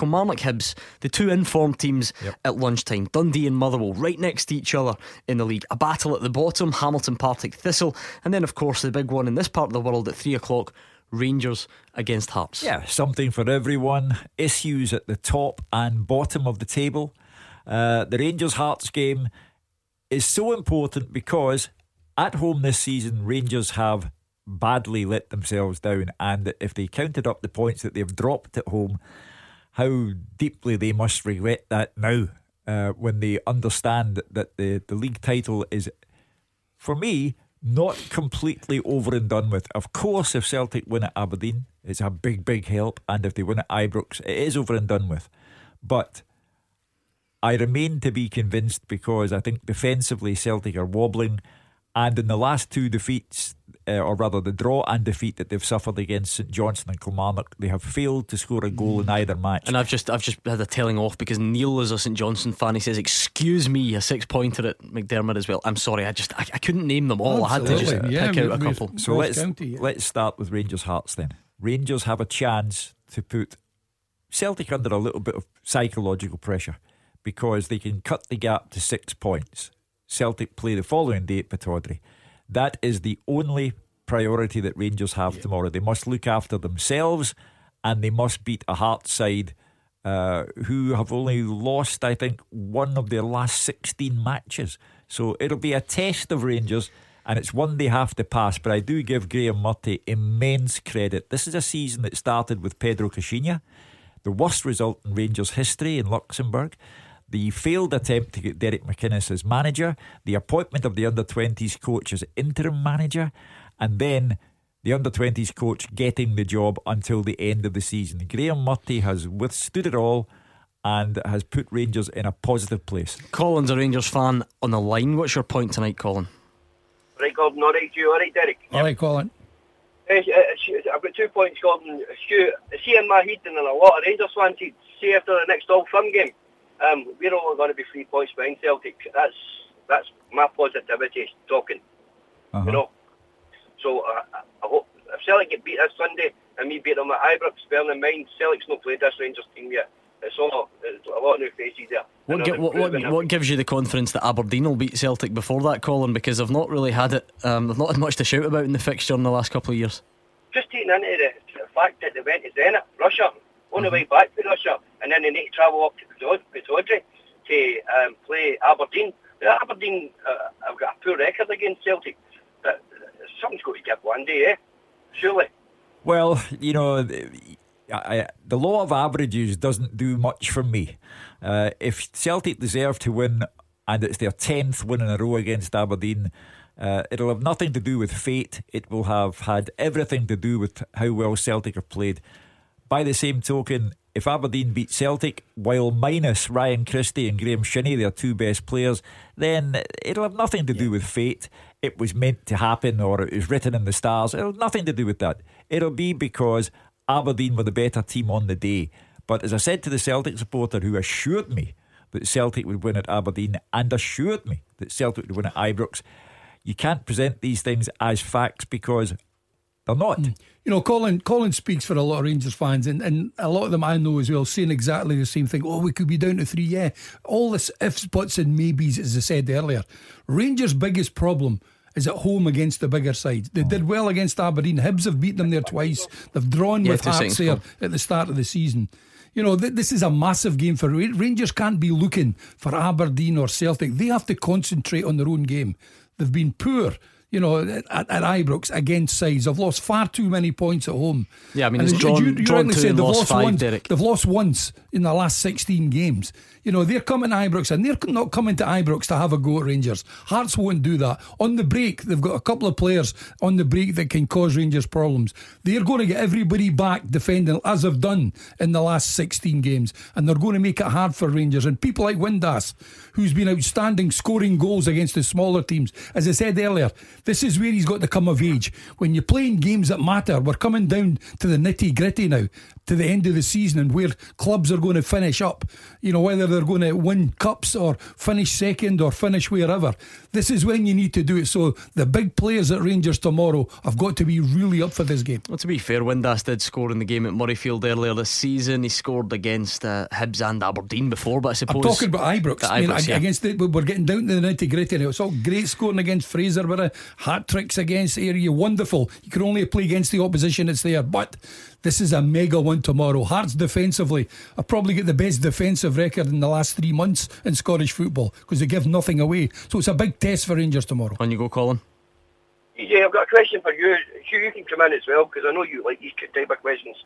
Hibs, the two informed teams at lunchtime, Dundee and Motherwell right next to each other in the league, a battle at the bottom, Hamilton Partick Thistle, and then of course the big one in this part of the world at 3 o'clock, Rangers against Hearts. Yeah, something for everyone. Issues at the top and bottom of the table. The Rangers Hearts game is so important because at home this season Rangers have badly let themselves down, and if they counted up the points that they've dropped at home, how deeply they must regret that now, when they understand that the league title is, for me, not completely over and done with. Of course, if Celtic win at Aberdeen, it's a big help, and if they win at Ibrox, it is over and done with. But I remain to be convinced, because I think defensively Celtic are wobbling, and in the last two defeats, or rather the draw and defeat that they've suffered against St Johnstone and Kilmarnock, they have failed to score a goal in either match. And I've just had a telling off, because Neil is a St Johnstone fan. He says, excuse me, a 6-pointer at McDermott as well. I'm sorry, I couldn't name them all. Absolutely. I had to just pick out a couple. So let's start with Rangers Hearts then. Rangers have a chance to put Celtic under a little bit of psychological pressure, because they can cut the gap to 6 points. Celtic play the following day at Pittodrie. That is the only priority that Rangers have tomorrow. They must look after themselves, and they must beat a Hearts side who have only lost, I think, one of their last 16 matches. So it'll be a test of Rangers, and it's one they have to pass. But I do give Graham Murty immense credit. This is a season that started with Pedro Caixinha, the worst result in Rangers history in Luxembourg. the failed attempt to get Derek McInnes as manager, the appointment of the under-20s coach as interim manager, and then the under-20s coach getting the job until the end of the season. Graham Murty has withstood it all and has put Rangers in a positive place. Colin's a Rangers fan on the line. What's your point tonight, Colin? Right, Gordon, alright, Stu, alright, Derek? Alright, Colin. I've got 2 points, Gordon. Stu, see in my head and in a lot of Rangers fans, see after the next Old Firm game, we're only going to be 3 points behind Celtic. That's my positivity talking, you know. So I hope if Celtic get beat this Sunday and we beat them at Ibrox, bearing in mind Celtic's not played this Rangers team yet. It's a lot of new faces there. What gives you the confidence that Aberdeen will beat Celtic before that, Colin? Because they've not really had it. They've not had much to shout about in the fixture in the last couple of years. Just taking into the fact that they went to Zenit, Russia, on the way back to Russia, and then they need to travel up to Pittodrie to play Aberdeen. Aberdeen have got a poor record against Celtic. Something's got to give one day, surely. Well, you know, the law of averages doesn't do much for me. If Celtic deserve to win, and it's their 10th win in a row against Aberdeen, it'll have nothing to do with fate. It will have had everything to do with how well Celtic have played. By the same token, if Aberdeen beat Celtic while minus Ryan Christie and Graham Shinnie, their 2 best players, then it'll have nothing to do with fate. It was meant to happen, or it was written in the stars. It'll have nothing to do with that. It'll be because Aberdeen were the better team on the day. But as I said to the Celtic supporter who assured me that Celtic would win at Aberdeen and assured me that Celtic would win at Ibrox, you can't present these things as facts because they're not. You know, Colin speaks for a lot of Rangers fans, and a lot of them I know as well, saying exactly the same thing. Oh, we could be down to 3. Yeah, all this ifs, buts and maybes, as I said earlier. Rangers' biggest problem is at home against the bigger side. They did well against Aberdeen. Hibs have beat them there twice. They've drawn with Hearts there at the start of the season. You know, this is a massive game for Rangers. Can't be looking for Aberdeen or Celtic. They have to concentrate on their own game. They've been poor, you know, at Ibrox against sides. They've lost far too many points at home. Yeah, I mean, it's drawn 2 and lost 5, Derek. They've lost once in the last 16 games. You know, they're coming to Ibrox, and they're not coming to Ibrox to have a go at Rangers. Hearts won't do that. On the break, they've got a couple of players on the break that can cause Rangers problems. They're going to get everybody back defending, as they've done in the last 16 games, and they're going to make it hard for Rangers. And people like Windass, who's been outstanding scoring goals against the smaller teams, as I said earlier, this is where he's got to come of age. When you're playing games that matter, we're coming down to the nitty gritty now, to the end of the season, and where clubs are going to finish up, you know, whether they're going to win cups or finish second or finish wherever. This is when you need to do it. So the big players at Rangers tomorrow have got to be really up for this game. Well, to be fair, Windass did score in the game at Murrayfield earlier this season. He scored against Hibs and Aberdeen before, but I suppose I'm talking about Ibrox. Against we're getting down to the nitty gritty now. It's all great scoring against Fraser, hat tricks against Area, wonderful. You can only play against the opposition that's there, but this is a mega one tomorrow. Hearts defensively, I probably get the best defensive record in the last 3 months in Scottish football because they give nothing away. So it's a big test for Rangers tomorrow. On you go, Colin. EJ, I've got a question for you. Hugh, you can come in as well because I know you like these type of questions.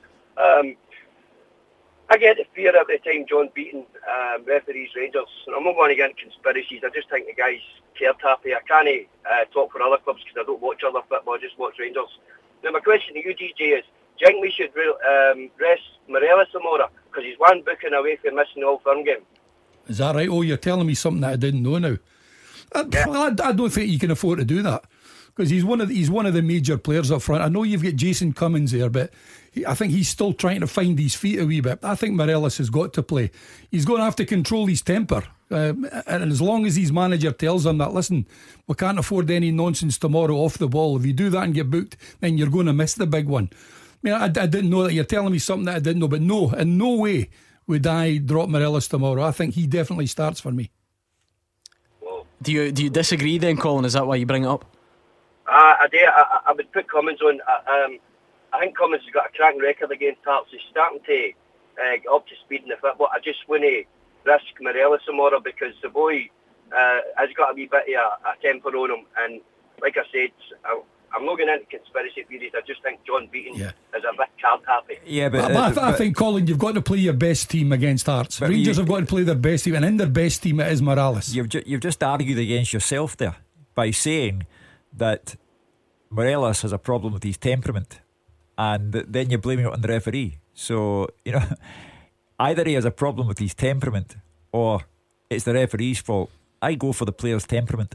I get the fear every time John Beaton referees Rangers, and I'm not going to get into conspiracies. I just think the guy's cared happy. I can't talk for other clubs because I don't watch other football. I just watch Rangers. Now my question to you, DJ, is do you think we should rest Morelos tomorrow because he's one booking away from missing the Old Firm game? Is that right? Oh, you're telling me something that I didn't know now. I don't think you can afford to do that because he's one of the major players up front. I know you've got Jason Cummins there, but I think he's still trying to find his feet a wee bit. I think Morelos has got to play. He's going to have to control his temper, and as long as his manager tells him that, listen, we can't afford any nonsense tomorrow off the ball. If you do that and get booked, then you're going to miss the big one. I mean, I didn't know that. You're telling me something that I didn't know, but no, in no way would I drop Morelos tomorrow. I think he definitely starts for me. Do you disagree then, Colin? Is that why you bring it up? I do. I would put Cummins on. I think Cummins has got a cracking record against Hearts. He's starting to get up to speed in the football. I just want to risk Morelos tomorrow because the boy has got a wee bit of a temper on him. And like I said, I'm not going into conspiracy theories. I just think John Beaton is a bit card happy. Yeah, I think, Colin, you've got to play your best team against Hearts. Rangers have got to play their best team, and in their best team it is Morales. You've just argued against yourself there by saying that Morelos has a problem with his temperament, and then you're blaming it on the referee. So, either he has a problem with his temperament or it's the referee's fault. I go for the player's temperament.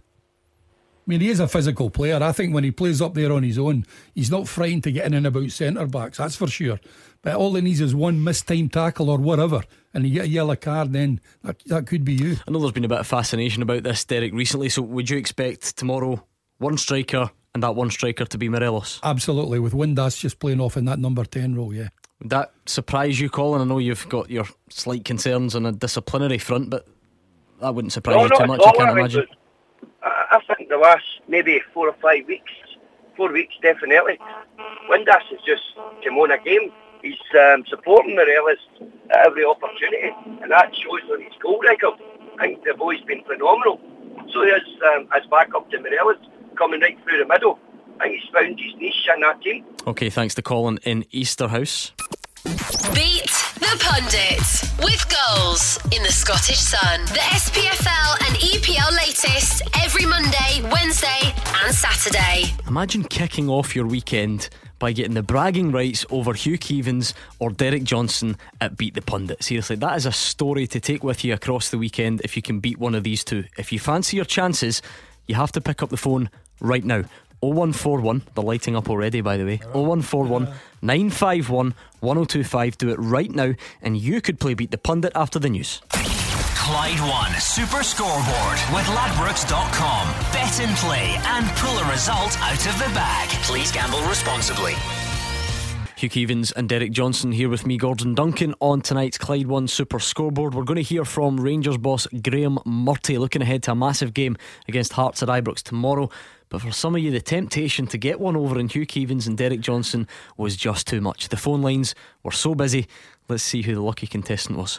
I mean, he is a physical player. I think when he plays up there on his own, he's not frightened to get in and about centre backs, that's for sure. But all he needs is one mistimed tackle or whatever, and you get a yellow card, then that could be you. I know there's been a bit of fascination about this, Derek, recently. So would you expect tomorrow one striker and that one striker to be Morelos? Absolutely, with Windass just playing off in that number 10 role, yeah. Would that surprise you, Colin? I know you've got your slight concerns on a disciplinary front, but that wouldn't surprise you too much, I can't imagine. I think the last maybe 4 or 5 weeks, 4 weeks definitely, Windass has just come on a game. He's supporting Morelos at every opportunity, and that shows on his goal record. I think the boy's been phenomenal. So as backup to Morelos, coming right through the middle. I think he's found his niche in that team. Okay, thanks to Colin in Easterhouse. Beat the Pundit with goals in the Scottish Sun. The SPFL and EPL latest every Monday, Wednesday and Saturday. Imagine kicking off your weekend by getting the bragging rights over Hugh Keevins or Derek Johnson at Beat the Pundit. Seriously, that is a story to take with you across the weekend if you can beat one of these two. If you fancy your chances, you have to pick up the phone right now. 0141, they're lighting up already, by the way. 0141 951 1025. Do it right now, and you could play Beat the Pundit after the news. Clyde One Super Scoreboard with Ladbrokes.com. Bet and play and pull a result out of the bag. Please gamble responsibly. Hugh Keevins and Derek Johnson here with me, Gordon Duncan, on tonight's Clyde One Super Scoreboard. We're going to hear from Rangers boss Graham Murty, looking ahead to a massive game against Hearts at Ibrox tomorrow. But for some of you, the temptation to get one over in Hugh Keevins and Derek Johnson was just too much. The phone lines were so busy. Let's see who the lucky contestant was.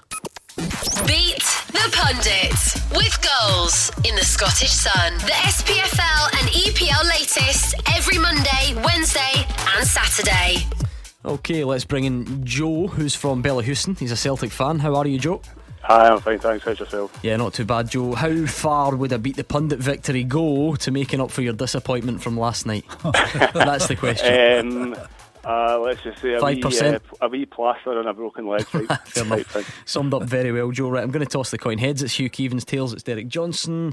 Beat the Pundit with goals in the Scottish Sun. The SPFL and EPL latest every Monday, Wednesday and Saturday. Okay, let's bring in Joe, who's from Bellahouston. He's a Celtic fan. How are you, Joe? Hi, I'm fine, thanks. How's yourself? Yeah, not too bad, Joe. How far would a Beat the Pundit victory go to making up for your disappointment from last night? That's the question. Let's just say 5%. A wee plaster on a broken leg. Fair enough. Summed up very well, Joe. Right, I'm going to toss the coin. Heads, it's Hugh Keevins. Tails, it's Derek Johnson.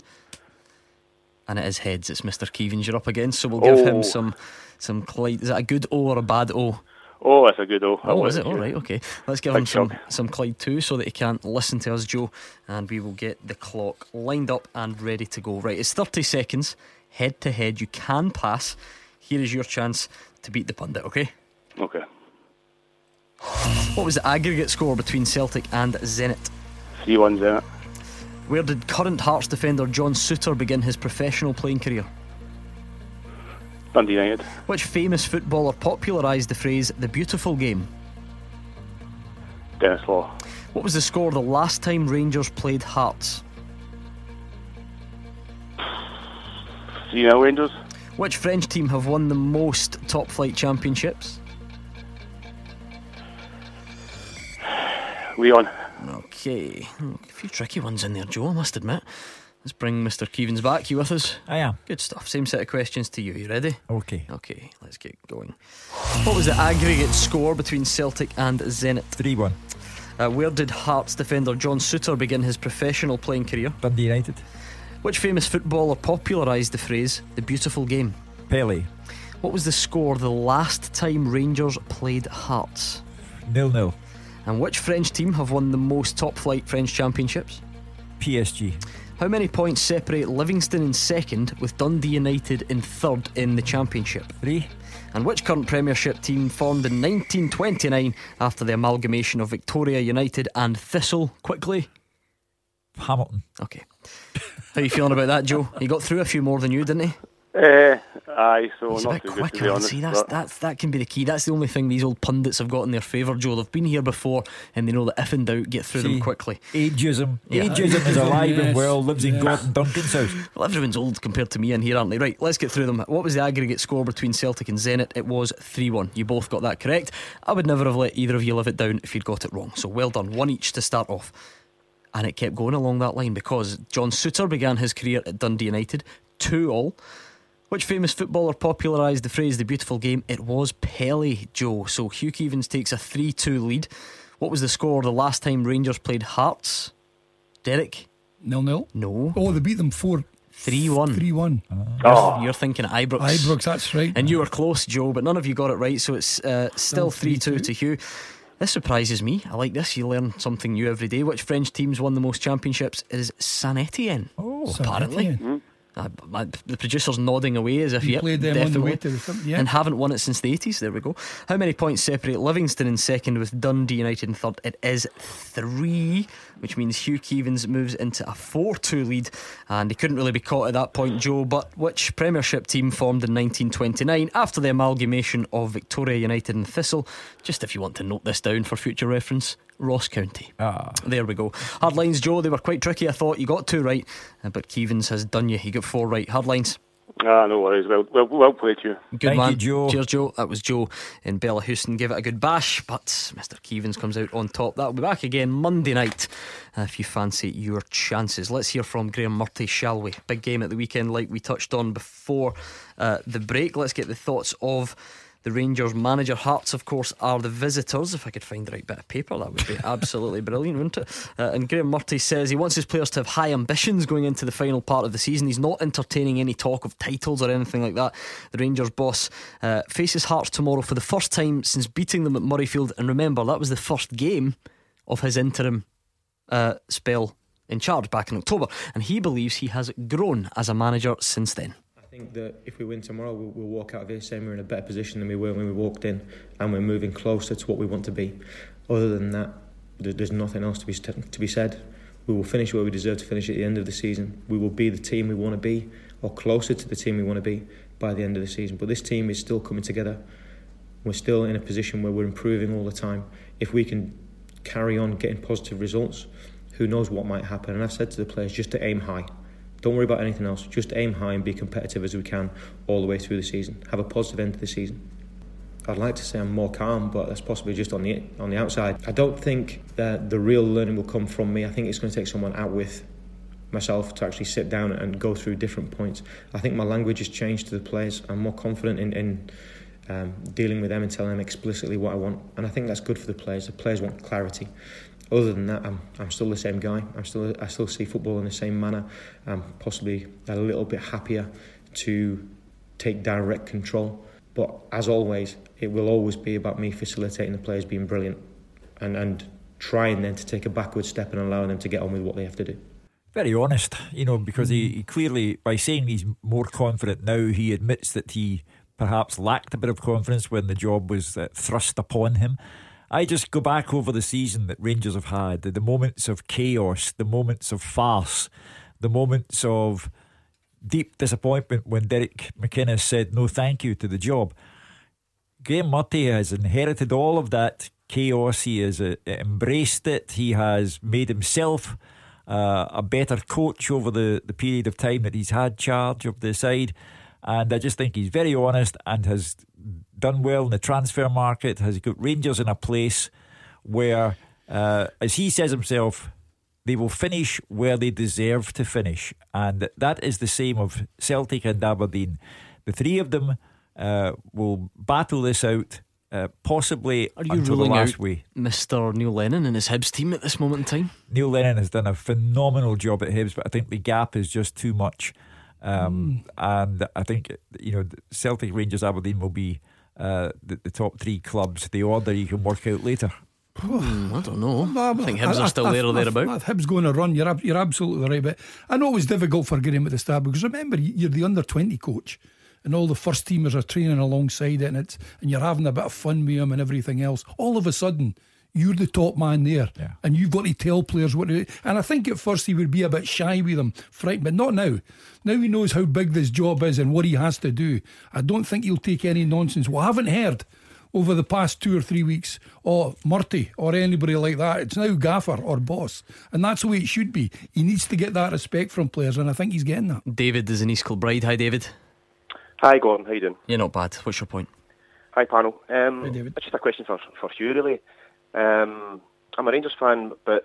And it is heads, it's Mr. Keevins you're up against. So we'll give him some Clyde. Is that a good O or a bad O? Oh, it's a good O. Oh, is it? All right, okay. Let's give him some Clyde too, so that he can't listen to us, Joe. And we will get the clock lined up and ready to go. Right, it's 30 seconds, head to head. You can pass. Here is your chance to beat the Pundit, okay? Okay. What was the aggregate score between Celtic and Zenit? 3-1 Zenit. Where did current Hearts defender John Souttar begin his professional playing career? Dundee United. Which famous footballer popularised the phrase the beautiful game? Dennis Law. What was the score the last time Rangers played Hearts? 3-0 Rangers. Which French team have won the most top flight championships? Lyon. Okay, a few tricky ones in there, Joe, I must admit. Let's bring Mr. Keevins back. You with us? I am. Good stuff. Same set of questions to you. You ready? Okay, let's get going. What was the aggregate score between Celtic and Zenit? 3-1. Where did Hearts defender John Souttar begin his professional playing career? Dundee United. Which famous footballer popularised the phrase the beautiful game? Pele. What was the score the last time Rangers played Hearts? 0-0. And which French team have won the most top flight French championships? PSG. How many points separate Livingston in second with Dundee United in third in the championship? 3. And which current Premiership team formed in 1929 after the amalgamation of Victoria United and Thistle? Quickly. Hamilton. Okay. How are you feeling about that, Joe? He got through a few more than you, didn't he? Aye, so He's not a bit too good, quicker. to be honest. See, but- that can be the key. That's the only thing these old pundits have got in their favour, Joe. They've been here before and they know that if in doubt, get through them quickly. Ageism. Yeah. Ageism is alive and Yes. well, lives in Yeah. Gordon Duncan's house. Well, everyone's old compared to me in here, aren't they? Right, let's get through them. What was the aggregate score between Celtic and Zenit? It was 3-1. You both got that correct. I would never have let either of you live it down if you'd got it wrong. So well done. One each to start off. And it kept going along that line because John Souttar began his career at Dundee United. 2-2. Which famous footballer popularised the phrase the beautiful game? It was Pele, Joe. So Hugh Keevins takes a 3-2 lead. What was the score the last time Rangers played Hearts? Derek? 0-0. No. Oh, they beat them 3-1. 3-1. You're thinking Ibrox. Ibrox, that's right. And you were close, Joe, but none of you got it right. So it's still 3-2 to Hugh. This surprises me. I like this. You learn something new every day. Which French teams won the most championships? Is Saint-Étienne. Apparently. Saint-Étienne. The producer's nodding away as if You yep, played them on the way definitely. to the yeah. And haven't won it since the 80s. There we go. How many points separate Livingston in second with Dundee United in third? It is 3, which means Hugh Keevins moves into a 4-2 lead, and he couldn't really be caught at that point, Joe. But which Premiership team formed in 1929 after the amalgamation of Victoria United and Thistle? Just if you want to note this down for future reference, Ross County. There we go. Hard lines, Joe. They were quite tricky. I thought you got 2 right, but Keevins has done you. He got 4 right. Hard lines. No worries. Well played, you. Good Thank man. you, Joe. Cheers, Joe. That was Joe in Bellahouston. Give it a good bash, but Mr. Keevins comes out on top. That'll be back again Monday night if you fancy your chances. Let's hear from Graham Murty, shall we? Big game at the weekend, like we touched on before the break. Let's get the thoughts of the Rangers manager. Hearts, of course, are the visitors. If I could find the right bit of paper, that would be absolutely brilliant, wouldn't it? And Graham Murty says he wants his players to have high ambitions going into the final part of the season. He's not entertaining any talk of titles or anything like that. The Rangers boss faces Hearts tomorrow for the first time since beating them at Murrayfield. And remember, that was the first game of his interim spell in charge back in October. And he believes he has grown as a manager since then. I think that if we win tomorrow, we'll walk out of here saying we're in a better position than we were when we walked in, and we're moving closer to what we want to be. Other than that, there's nothing else to be said. We will finish where we deserve to finish at the end of the season. We will be the team we want to be, or closer to the team we want to be by the end of the season. But this team is still coming together. We're still in a position where we're improving all the time. If we can carry on getting positive results, who knows what might happen. And I've said to the players just to aim high. Don't worry about anything else. Just aim high and be competitive as we can all the way through the season. Have a positive end to the season. I'd like to say I'm more calm, but that's possibly just on the outside. I don't think that the real learning will come from me. I think it's going to take someone out with myself to actually sit down and go through different points. I think my language has changed to the players. I'm more confident in dealing with them and telling them explicitly what I want, and I think that's good for the players. The players want clarity. Other than that, I'm still the same guy. I still see football in the same manner. I'm possibly a little bit happier to take direct control. But as always, it will always be about me facilitating the players being brilliant and trying then to take a backward step and allowing them to get on with what they have to do. Very honest, because he clearly, by saying he's more confident now, he admits that he perhaps lacked a bit of confidence when the job was thrust upon him. I just go back over the season that Rangers have had, the moments of chaos, the moments of farce, the moments of deep disappointment when Derek McInnes said no thank you to the job. Graham Murty has inherited all of that chaos. He has embraced it. He has made himself a better coach over the period of time that he's had charge of the side. And I just think he's very honest and has done well in the transfer market, has got Rangers in a place where, as he says himself, they will finish where they deserve to finish. And that is the same of Celtic and Aberdeen. The three of them will battle this out, possibly until the last way. Mr. Neil Lennon and his Hibs team at this moment in time? Neil Lennon has done a phenomenal job at Hibs, but I think the gap is just too much. And I think Celtic, Rangers, Aberdeen will be the top three clubs. The order you can work out later. I don't know. I think Hibs are still there or thereabout. Hibs going to run. You're absolutely right. But I know it was difficult for Graham at the start, because remember, you're the under-20 coach and all the first teamers are training alongside it, and you're having a bit of fun with them and everything else. All of a sudden You're the top man there, and you've got to tell players what to do. And I think at first he would be a bit shy with them, frightened, but not now. Now he knows how big this job is and what he has to do. I don't think he'll take any nonsense. We haven't heard over the past 2 or 3 weeks, Murty or anybody like that. It's now Gaffer or boss, and that's the way it should be. He needs to get that respect from players, and I think he's getting that. David is in East Kilbride. Hi, David. Hi, Gordon. How you doing? Yeah, not bad. What's your point? Hi, panel. Hi, David. Just a question for Hugh, really. I'm a Rangers fan, but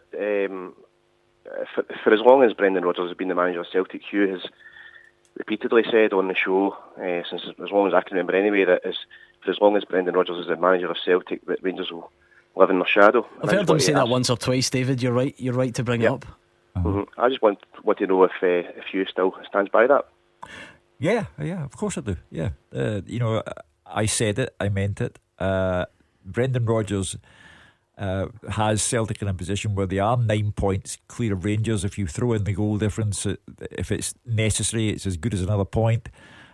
for as long as Brendan Rodgers has been the manager of Celtic, Hugh has repeatedly said on the show, since as long as I can remember anyway, that for as long as Brendan Rodgers is the manager of Celtic, that Rangers will live in their shadow. I've heard him say that once or twice, David. You're right to bring it up. Mm-hmm. I just want to know if Hugh still stands by that. Yeah, of course I do. Yeah, I said it, I meant it. Brendan Rodgers has Celtic in a position where they are 9 points clear of Rangers. If you throw in the goal difference, if it's necessary, it's as good as another point.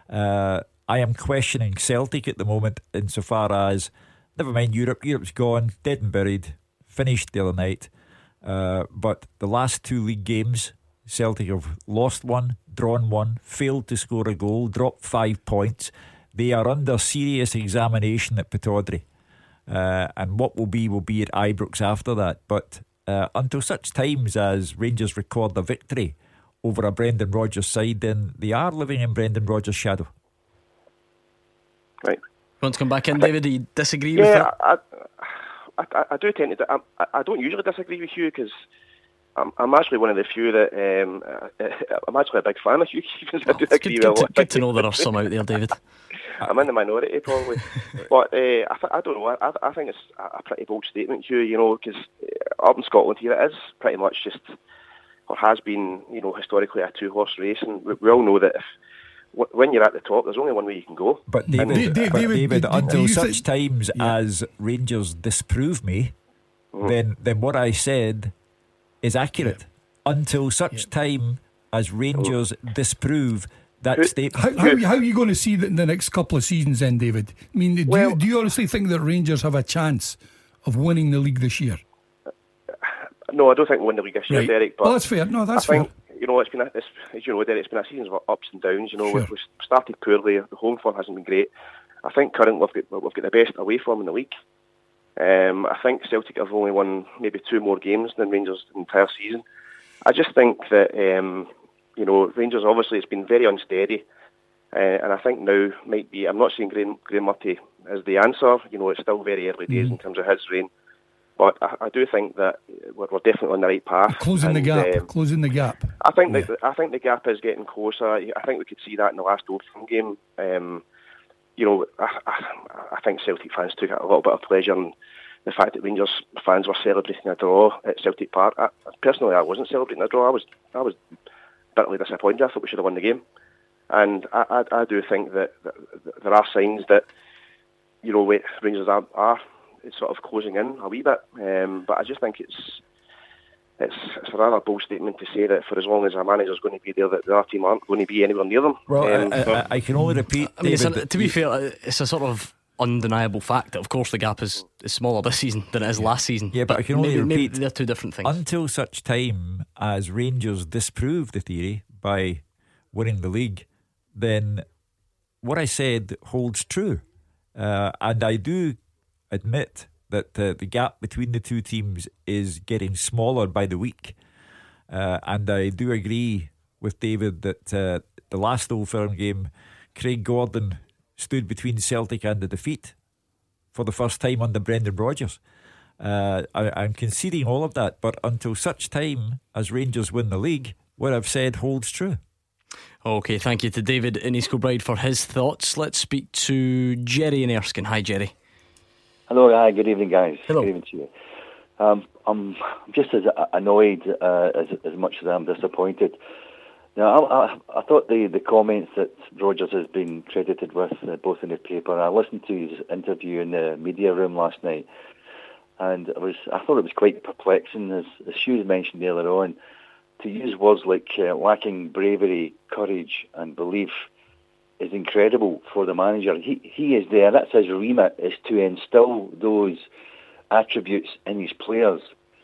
I am questioning Celtic at the moment insofar as, never mind Europe. Europe's gone, dead and buried, finished the other night. But the last 2 league games, Celtic have lost one, drawn one, failed to score a goal, dropped 5 points. They are under serious examination at Pittodrie. And what will be at Ibrox after that. But until such times as Rangers record the victory over a Brendan Rodgers side, then they are living in Brendan Rodgers' shadow. Right. Want to come back in, David? Do you disagree with that? I do tend to. I don't usually disagree with you because I'm actually one of the few that I'm actually a big fan of Hugh Keevins. I do agree with a lot. Good to know there are some out there, David. I'm in the minority probably, but I don't know. I think it's a pretty bold statement, Hugh. Because up in Scotland here it is pretty much just, or has been, historically a 2-horse race, and we all know that when you're at the top, there's only one way you can go. But David, until such times as Rangers disprove me, then what I said is accurate. Until such time as Rangers disprove that statement. How are you going to see that in the next couple of seasons then, David? I mean, do you honestly think that Rangers have a chance of winning the league this year? No, I don't think we'll win the league this year, Derek. But that's fair. No, that's fair. It's been as you know, Derek, it's been a season of ups and downs. We've started poorly. The home form hasn't been great. I think currently we've got the best away form in the league. I think Celtic have only won maybe 2 more games than Rangers the entire season. I just think that Rangers obviously it's been very unsteady, and I think now might be. I'm not saying Graham Murty is the answer. It's still very early days in terms of his reign, but I do think that we're definitely on the right path. Closing the gap. I think the gap is getting closer. I think we could see that in the last Old Firm game. I think Celtic fans took a little bit of pleasure in the fact that Rangers fans were celebrating a draw at Celtic Park. Personally, I wasn't celebrating a draw. I was bitterly disappointed. I thought we should have won the game, and I do think that there are signs that Rangers are sort of closing in a wee bit. But I just think it's a rather bold statement to say that for as long as our manager's going to be there, that our team aren't going to be anywhere near them. Well, I can only repeat. I mean, to be fair, it's a sort of undeniable fact that, of course, the gap is smaller this season than it is last season. Yeah, but I can only repeat. Maybe they're two different things. Until such time as Rangers disprove the theory by winning the league, then what I said holds true. And I do admit that the gap between the two teams is getting smaller by the week. And I do agree with David that the last Old Firm game, Craig Gordon stood between Celtic and the defeat for the first time under Brendan Rodgers. I'm conceding all of that, but until such time as Rangers win the league, what I've said holds true. Okay, thank you to David in East Kilbride for his thoughts. Let's speak to Jerry in Erskine. Hi, Jerry. Hello, hi, good evening, guys. Hello. Good evening to you. I'm just as annoyed as much as I'm disappointed. Now, I thought the comments that Rodgers has been credited with, both in the paper, I listened to his interview in the media room last night, and I thought it was quite perplexing, as Hughes mentioned earlier on, to use words like lacking bravery, courage and belief is incredible for the manager. He is there, that's his remit, is to instill those attributes in his players,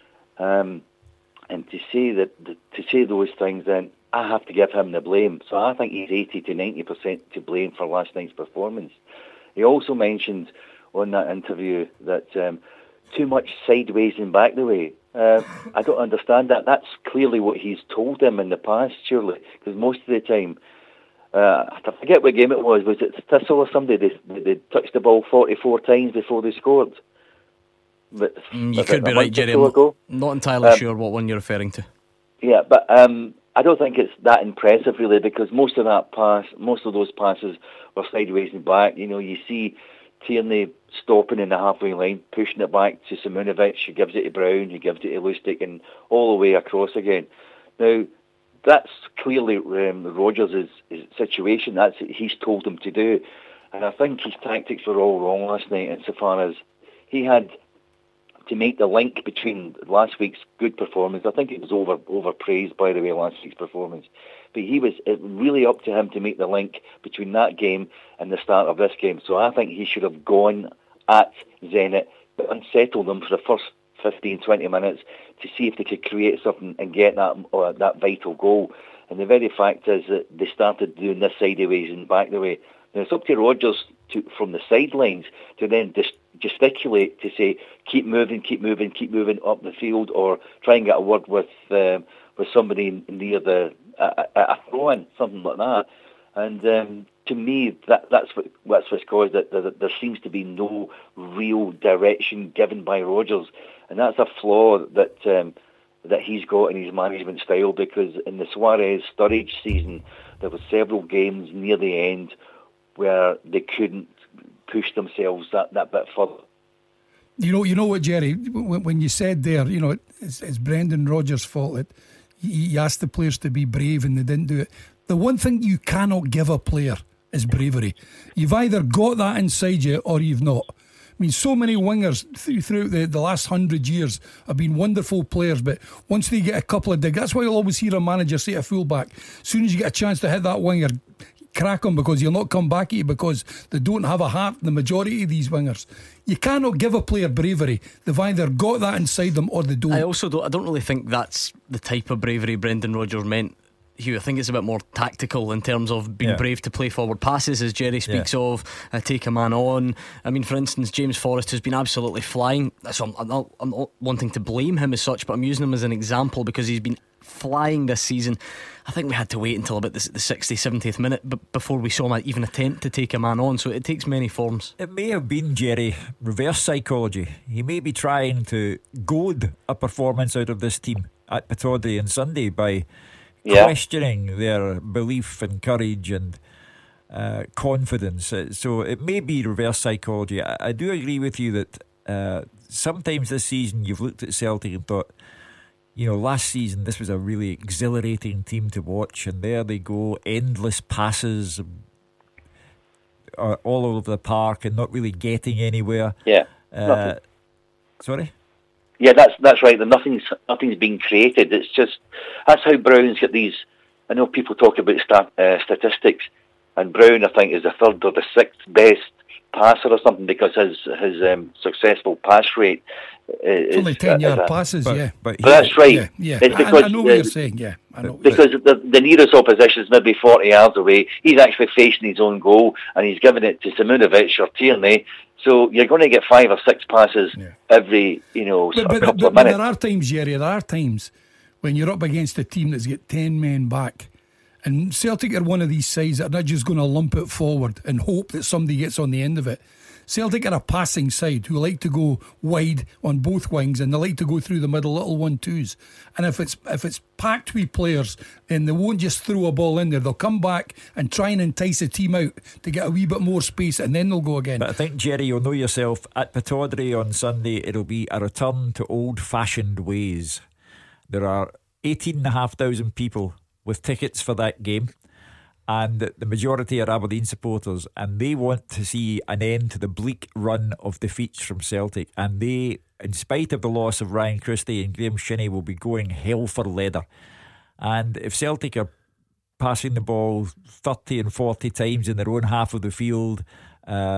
and to say those things, then I have to give him the blame. So I think he's 80 to 90% to blame for last night's performance. He also mentioned on that interview that too much sideways and back the way. I don't understand that. That's clearly what he's told them in the past, surely, because most of the time, I forget what game it was. Was it Thistle or somebody? They touched the ball 44 times before they scored. But you could be right, Jerry. Not entirely sure what one you're referring to. Yeah, but I don't think it's that impressive really, because most of those passes were sideways and back. You know, you see Tierney stopping in the halfway line, pushing it back to Simunovic. He gives it to Brown, he gives it to Lustig, and all the way across again. Now, that's clearly Rodgers' situation. That's what he's told him to do. And I think his tactics were all wrong last night, insofar as he had to make the link between last week's good performance. I think it was overpraised, by the way, last week's performance. But it was really up to him to make the link between that game and the start of this game. So I think he should have gone at Zenit, but unsettled them for the first 15, 20 minutes to see if they could create something and get that vital goal. And the very fact is that they started doing this sideways and back the way. Now it's up to Rodgers from the sidelines to then gesticulate to say, keep moving up the field, or try and get a word with somebody near a throw-in, something like that. And to me, that's what's caused it. There seems to be no real direction given by Rodgers, and that's a flaw that he's got in his management style. Because in the Suarez-Sturridge season, there were several games near the end where they couldn't push themselves that bit further. You know what, Jerry? When you said there, you know, it's Brendan Rodgers' fault that he asked the players to be brave and they didn't do it. The one thing you cannot give a player is bravery. You've either got that inside you or you've not. I mean, so many wingers throughout the last 100 years have been wonderful players, but once they get a couple of digs, that's why you'll always hear a manager say to a fullback, as soon as you get a chance to hit that winger, crack them, because he'll not come back at you, because they don't have a heart, the majority of these wingers. You cannot give a player bravery. They've either got that inside them or they don't. I don't really think that's the type of bravery Brendan Rodgers meant, Hugh. I think it's a bit more tactical in terms of being brave to play forward passes, as Jerry speaks of, take a man on. I mean, for instance, James Forrest has been absolutely flying. So I'm not wanting to blame him as such, but I'm using him as an example because he's been flying this season. I think we had to wait until about the 60th, 70th minute before we saw him even attempt to take a man on. So it takes many forms. It may have been, Jerry, reverse psychology. He may be trying to goad a performance out of this team at Pittodrie on Sunday by questioning their belief and courage and confidence. So it may be reverse psychology. I do agree with you that sometimes this season you've looked at Celtic and thought, you know, last season this was a really exhilarating team to watch, and there they go, endless passes all over the park and not really getting anywhere. Sorry? Yeah, that's right. Nothing's being created. It's just, that's how Brown's got these. I know people talk about statistics, and Brown, I think, is the third or the sixth best passer or something, because his successful pass rate is only 10-yard passes. But that's right. It's because I know what you're saying. I know. Because the nearest opposition is maybe 40 yards away. He's actually facing his own goal, and he's giving it to Simunovic or Tierney. So you're going to get 5 or 6 passes every, couple of minutes. But there are times, Jerry, when you're up against a team that's got 10 men back, and Celtic are one of these sides that are not just going to lump it forward and hope that somebody gets on the end of it. Celtic are a passing side who like to go wide on both wings, and they like to go through the middle, little 1-2s. And if it's packed with players, then they won't just throw a ball in there. They'll come back and try and entice a team out to get a wee bit more space, and then they'll go again. But I think, Jerry, you'll know yourself, at Pittodrie on Sunday, it'll be a return to old-fashioned ways. There are 18,500 people with tickets for that game, and the majority are Aberdeen supporters, and they want to see an end to the bleak run of defeats from Celtic, and they, in spite of the loss of Ryan Christie and Graham Shinnie, will be going hell for leather. And if Celtic are passing the ball 30 and 40 times in their own half of the field,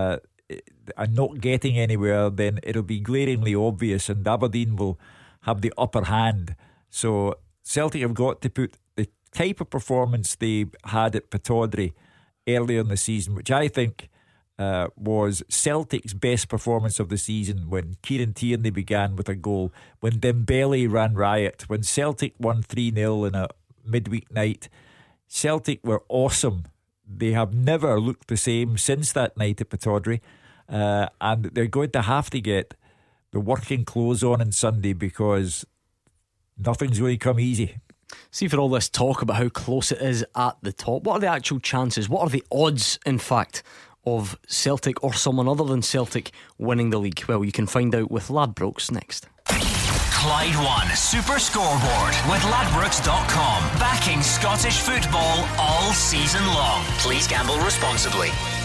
and not getting anywhere, then it'll be glaringly obvious, and Aberdeen will have the upper hand. So Celtic have got to put the type of performance they had at Pittodrie earlier in the season, which I think was Celtic's best performance of the season, when Kieran Tierney began with a goal, when Dembele ran riot, when Celtic won 3-0 in a midweek night. Celtic were awesome. They have never looked the same since that night at Pittodrie, and they're going to have to get the working clothes on Sunday, because nothing's going to come easy. See, for all this talk about how close it is at the top, what are the actual chances? What are the odds, in fact, of Celtic or someone other than Celtic winning the league? Well, you can find out with Ladbrokes next. Clyde One Super Scoreboard with Ladbrokes.com. Backing Scottish football all season long. Please gamble responsibly.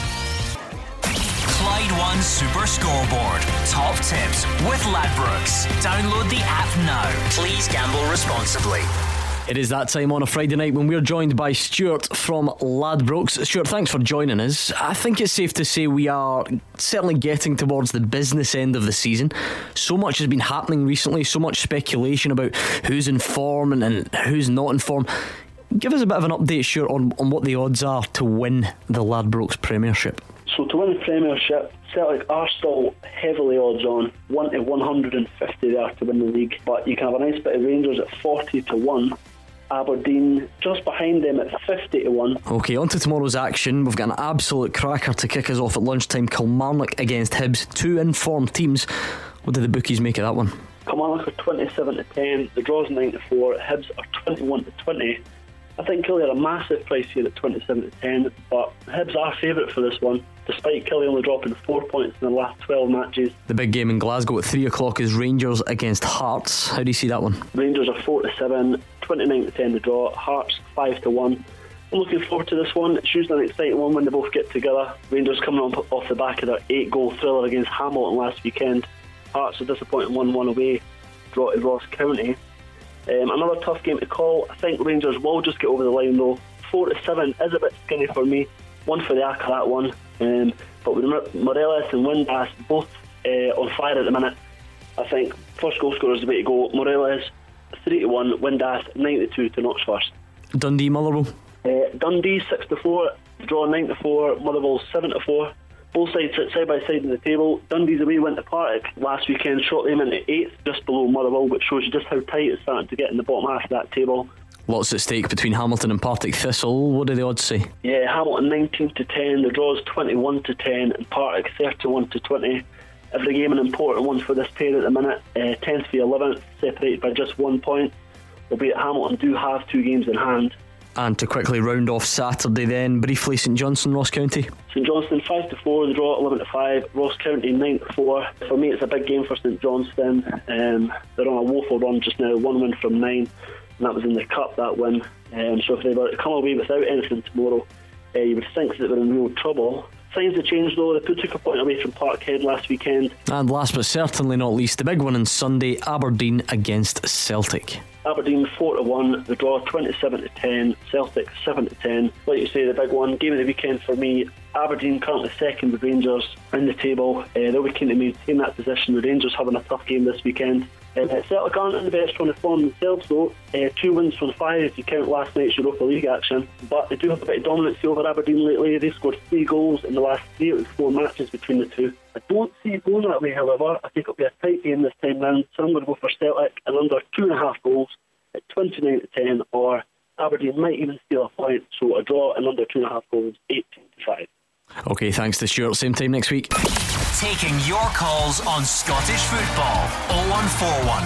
Clyde One Super Scoreboard. Top tips with Ladbrokes. Download the app now. Please gamble responsibly. It is that time on a Friday night when we're joined by Stuart from Ladbrokes. Stuart, thanks for joining us. I think it's safe to say we are certainly getting towards the business end of the season. So much has been happening recently, so much speculation about who's in form and who's not in form. Give us a bit of an update, Stuart, on what the odds are to win the Ladbrokes Premiership. So to win the Premiership, Celtic are still heavily odds on, 1 to 150 there to win the league. But you can have a nice bit of Rangers at 40 to 1. Aberdeen just behind them at 50 to 1. OK, on to tomorrow's action. We've got an absolute cracker to kick us off at lunchtime. Kilmarnock against Hibs, two informed teams. What did the bookies make of that one? Kilmarnock are 27 to 10, the draw's 9 to 4, Hibs are 21 to 20. I think Killie are a massive price here at 27 to 10, but Hibs are favourite for this one, despite Killie only dropping 4 points in the last 12 matches. The big game in Glasgow at 3 o'clock is Rangers against Hearts. How do you see that one? Rangers are 4 to 7, 29 to 10 the draw, Hearts 5 to 1. I'm looking forward to this one. It's usually an exciting one when they both get together. Rangers coming off the back of their 8-goal thriller against Hamilton last weekend. Hearts are disappointing 1-1 away, draw to Ross County. Another tough game to call. I think Rangers will just get over the line though. 4 to 7 is a bit skinny for me. One for the Aka, that one. But with Morelos and Windass both on fire at the minute, I think first goal scorer is the way to go. Morelos 3 to 1, Windass 9 to 2 to notch first. Dundee, Motherwell. Dundee 6 to 4, draw 9 to 4, Motherwell 7 to 4. Both sides sit side by side in the table. Dundee's away went to Partick last weekend, shot them into 8th, just below Motherwell, which shows you just how tight it's starting to get in the bottom half of that table. Lots at stake between Hamilton and Partick Thistle. What do the odds say? Yeah, Hamilton 19 to 10, the draw's 21 to 10, and Partick 31 to 20. Every game an important one for this pair at the minute. 10th v 11th, separated by just 1 point, albeit Hamilton do have 2 games in hand. And to quickly round off Saturday then, briefly, St Johnstone, Ross County. St Johnstone 5 to 4, the draw 11 to 5, Ross County 9 to 4. For me it's a big game for St Johnstone. They're on a woeful run just now, 1 win from 9, and that was in the Cup, that win. So if they were to come away without anything tomorrow, you would think that they're in real trouble. Signs have changed though. They took a point away from Parkhead last weekend. And last but certainly not least, the big one on Sunday, Aberdeen against Celtic. Aberdeen 4 to 1, the draw 27 to 10, Celtic 7 to 10. Like you say, the big one, game of the weekend for me. Aberdeen currently second with Rangers in the table. They'll be keen to maintain that position. The Rangers having a tough game this weekend. Celtic aren't in the best run of form themselves though. 2 wins from 5 if you count last night's Europa League action. But they do have a bit of dominance over Aberdeen lately. They've scored 3 goals in the last 3 out of 4 matches between the two. I don't see it going that way, however. I think it'll be a tight game this time round, so I'm going to go for Celtic and under 2.5 goals at 29 to 10, or Aberdeen might even steal a point, so a draw and under 2.5 goals, 18 to 5. OK, thanks to Stuart. Same time next week. Taking your calls on Scottish football. 0141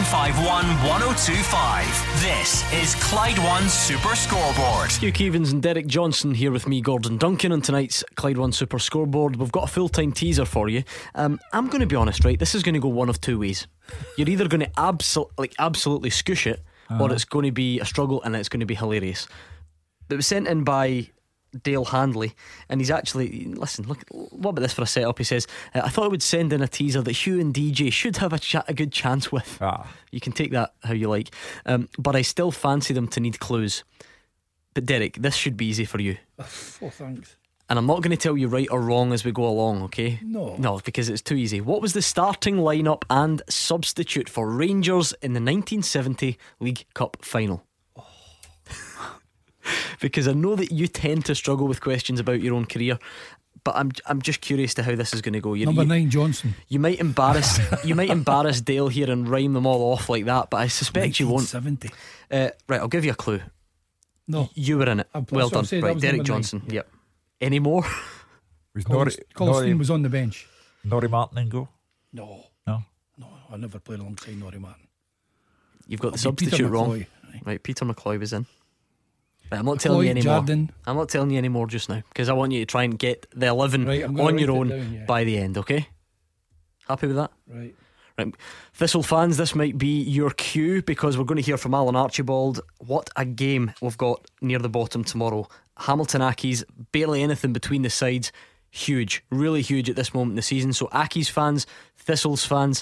951 1025. This is Clyde One Super Scoreboard. Hugh Keevins and Derek Johnson here with me, Gordon Duncan, on tonight's Clyde One Super Scoreboard. We've got a full-time teaser for you. I'm going to be honest, right? This is going to go one of 2 ways. You're either going to absolutely scoosh it, or it's going to be a struggle and it's going to be hilarious. It was sent in by Dale Handley, and he's actually, listen, look, what about this for a setup? He says, I thought I would send in a teaser that Hugh and DJ should have a good chance with. You can take that how you like, but I still fancy them to need clues. But Derek, this should be easy for you. Oh, thanks. And I'm not going to tell you right or wrong as we go along, okay? No, because it's too easy. What was the starting lineup and substitute for Rangers in the 1970 League Cup final? Because I know that you tend to struggle with questions about your own career, but I'm just curious to how this is going to go. Number 9 Johnson. You might embarrass Dale here and rhyme them all off like that, but I suspect you won't. 1970. Right, I'll give you a clue. No, you were in it. Well done. Right, Derek Johnson. Yep. Any more? Colston was on the bench. Norrie Martin in goal? No, I never played alongside Norrie Martin. You've got the substitute wrong. Right, Peter McCloy was in. Right, I'm not telling you any more. I'm not telling you any more just now, because I want you to try and get the 11 on your own by the end. Okay? Happy with that? Right. Thistle fans, this might be your cue, because we're going to hear from Alan Archibald. What a game we've got near the bottom tomorrow. Hamilton Accies, barely anything between the sides. Huge, really huge at this moment in the season. So Accies fans, Thistle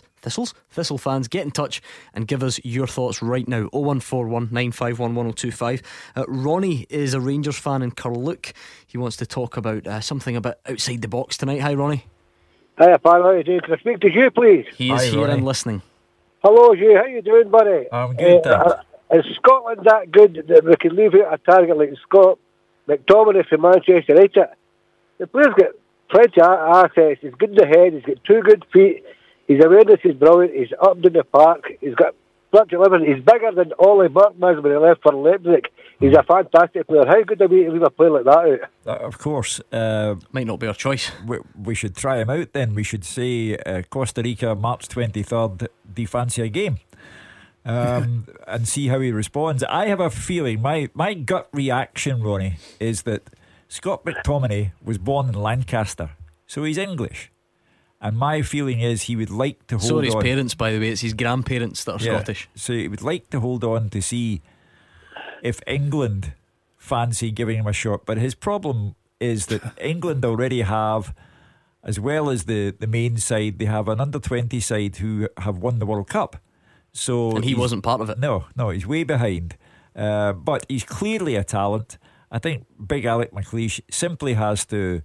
fans, get in touch and give us your thoughts right now. 0141 951 1025. Ronnie is a Rangers fan in Carluke. He wants to talk about something a bit outside the box tonight. Hi Ronnie. Hi pal, how are you doing? Can I speak to you please? He is here and listening. Hello Hugh, how you doing buddy? I'm good. Is Scotland that good that we can leave out a target like Scott McTominay from Manchester United? The player's got plenty of assets. He's good in the head, he's got 2 good feet, his awareness is brilliant, he's up in the park, he's got plenty of living. He's bigger than Ollie Burkmans when he left for Leipzig. He's a fantastic player. How good are we to leave a player like that out? Of course. Might not be our choice. We should try him out then. We should say Costa Rica, March 23rd, do you fancy a game? And see how he responds. I have a feeling, my gut reaction, Ronnie, is that Scott McTominay was born in Lancaster, so he's English. And my feeling is he would like to hold on. So are his parents, by the way. It's his grandparents that are Scottish. So he would like to hold on to see if England fancy giving him a shot. But his problem is that England already have, as well as the main side, they have an under-20 side who have won the World Cup. And he wasn't part of it. No, he's way behind. But he's clearly a talent. I think big Alec McLeish simply has to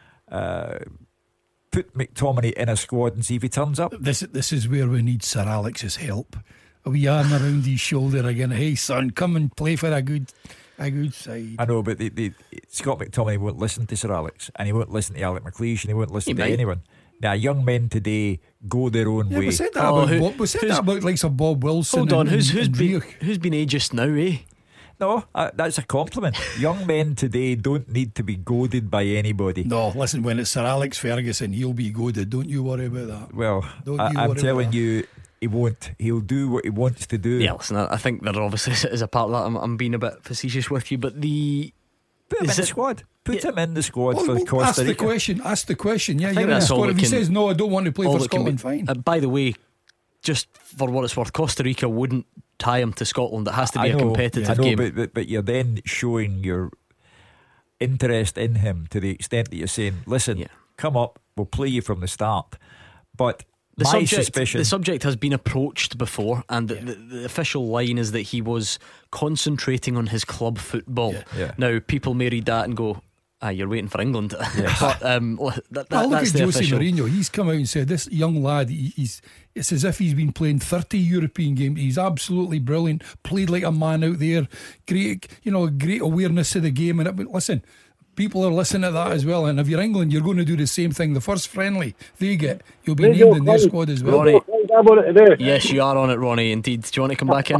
put McTominay in a squad and see if he turns up. This is where we need Sir Alex's help. A wee arm around his shoulder again. Hey son, come and play for a good side. I know, but Scott McTominay won't listen to Sir Alex, and he won't listen to Alec McLeish, and he won't listen to anyone. Now, young men today go their own way. We said that about like some Bob Wilson. Hold on, who's been ageist now, eh? No, that's a compliment. Young men today don't need to be goaded by anybody. No, listen, when it's Sir Alex Ferguson, he'll be goaded. Don't you worry about that. Well, I'm telling you, he won't. He'll do what he wants to do. Yeah, listen, I think there obviously is a part of that. I'm being a bit facetious with you, but put him in the squad. Put him in the squad for Costa Rica. Ask the question. Yeah, you're in the squad. If he says no, I don't want to play for Scotland, fine. By the way, just for what it's worth, Costa Rica wouldn't tie him to Scotland. It has to be a competitive game. But you're then showing your interest in him to the extent that you're saying, listen, come up, we'll play you from the start. But the subject has been approached before, and the official line is that he was concentrating on his club football. Now people may read that and go, you're waiting for England. But look that's at the Jose official. Mourinho. He's come out and said this young lad, it's as if he's been playing 30 European games. He's absolutely brilliant, played like a man out there, great awareness of the game. And listen, people are listening to that as well. And if you're England, you're going to do the same thing. The first friendly they get, you'll be named in their squad as well. Ronnie, yes, you are on it, Ronnie, indeed. Do you want to come back in?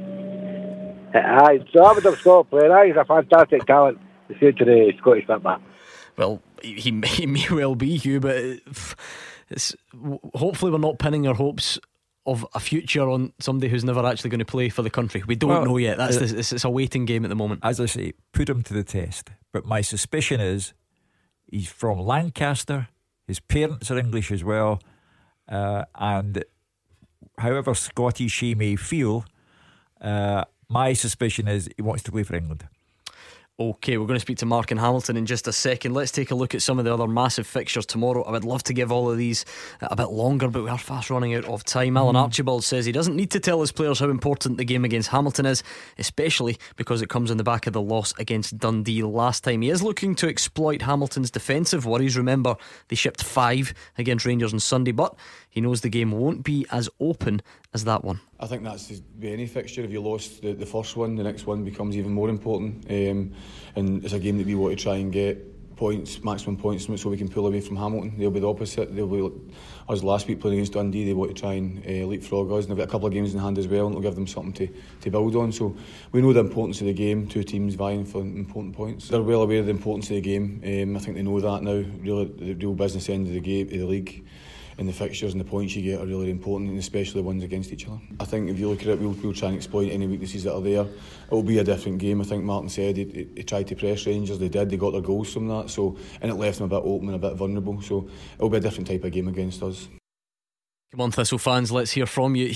Aye, so I'm a Scott player. He's a fantastic talent to say to the Scottish football. Well, he may well be, Hugh, but hopefully we're not pinning our hopes of a future on somebody who's never actually going to play for the country. We don't know yet. It's a waiting game at the moment. As I say, put him to the test. But my suspicion is he's from Lancaster. His parents are English as well, and however Scottish he may feel, my suspicion is he wants to play for England. OK, we're going to speak to Mark in Hamilton in just a second. Let's take a look at some of the other massive fixtures tomorrow. I would love to give all of these a bit longer, but we are fast running out of time. Alan Archibald says he doesn't need to tell his players how important the game against Hamilton is, especially because it comes in the back of the loss against Dundee last time. He is looking to exploit Hamilton's defensive worries. Remember, they shipped 5 against Rangers on Sunday, but he knows the game won't be as open as that one. I think that's the any fixture. If you lost the first one, the next one becomes even more important, and it's a game that we want to try and get points, maximum points, so we can pull away from Hamilton. They'll be the opposite. They'll be us last week playing against Dundee. They want to try and leapfrog us, and they've got a couple of games in hand as well, and it'll give them something to build on. So we know the importance of the game. 2 teams vying for important points. They're well aware of the importance of the game. I think they know that now. Really, the real business end of the game, of the league, and the fixtures and the points you get are really important, and especially the ones against each other. I think if you look at it, we'll try and exploit any weaknesses that are there. It will be a different game. I think Martin said he tried to press Rangers. They did. They got their goals from that. And it left them a bit open and a bit vulnerable. So it will be a different type of game against us. Come on, Thistle fans, let's hear from you.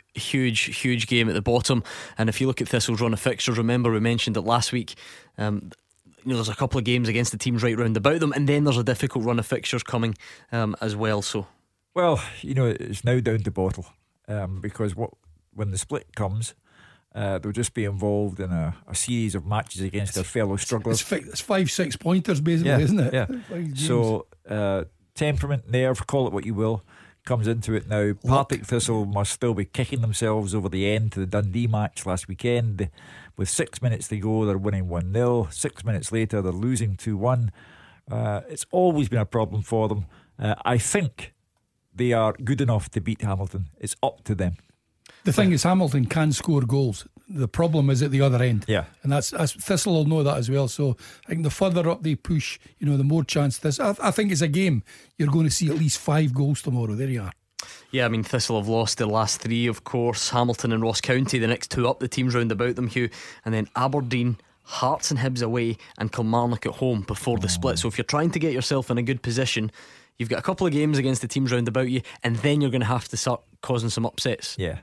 Huge game at the bottom. And if you look at Thistle's run of fixtures, remember we mentioned it last week. There's a couple of games against the teams right round about them, and then there's a difficult run of fixtures coming as well. So. Well, it's now down to bottle, because when the split comes, they'll just be involved in a series of matches against their fellow strugglers. It's 5-6 pointers basically, isn't it? Yeah. So temperament, nerve, call it what you will, comes into it now. Partick Thistle must still be kicking themselves over the end to the Dundee match last weekend. With 6 minutes to go, they're winning 1-0. 6 minutes later, they're losing 2-1. It's always been a problem for them. I think they are good enough to beat Hamilton. It's up to them. The thing is, Hamilton can score goals. The problem is at the other end. Yeah. And that's Thistle will know that as well. So I think the further up they push, the more chance this. I think it's a game you're going to see at least 5 goals tomorrow. There you are. Yeah, I mean, Thistle have lost their last 3, of course. Hamilton and Ross County, the next 2 up, the teams round about them, Hugh. And then Aberdeen, Hearts and Hibs away, and Kilmarnock at home before the split. So if you're trying to get yourself in a good position, you've got a couple of games against the teams round about you, and then you're going to have to start causing some upsets. Yeah.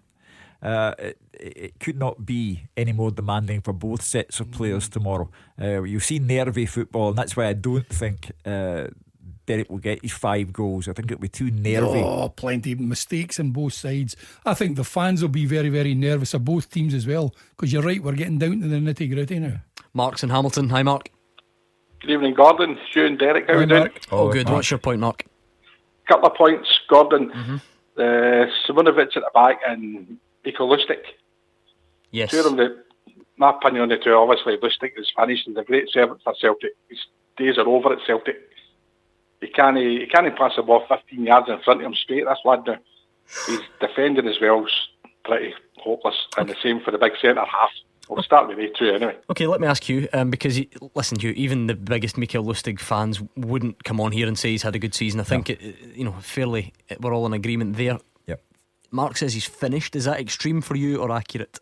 It could not be any more demanding for both sets of players tomorrow. You've seen nervy football, and that's why I don't think Derek will get his 5 goals. I think it'll be too nervy. Plenty of mistakes on both sides. I think the fans will be very, very nervous of both teams as well, because you're right, we're getting down to the nitty gritty now. Mark's in Hamilton. Hi, Mark. Good evening, Gordon, Stu and Derek. How are you doing? Oh, good. Mark. What's your point, Mark? Couple of points, Gordon. Simonovic at the back and Iko Lustig. Yes. Two of them, my opinion on the two, obviously, Lustig is finished and he's a great servant for Celtic. His days are over at Celtic. He can't pass the ball 15 yards in front of him straight, this lad now. His defending as well is pretty hopeless, and the same for the big centre half. We'll start with me too anyway. Okay, let me ask you, because listen, Hugh, even the biggest Mikael Lustig fans wouldn't come on here and say he's had a good season. I think fairly we're all in agreement there. Yep. Mark says he's finished. Is that extreme for you or accurate?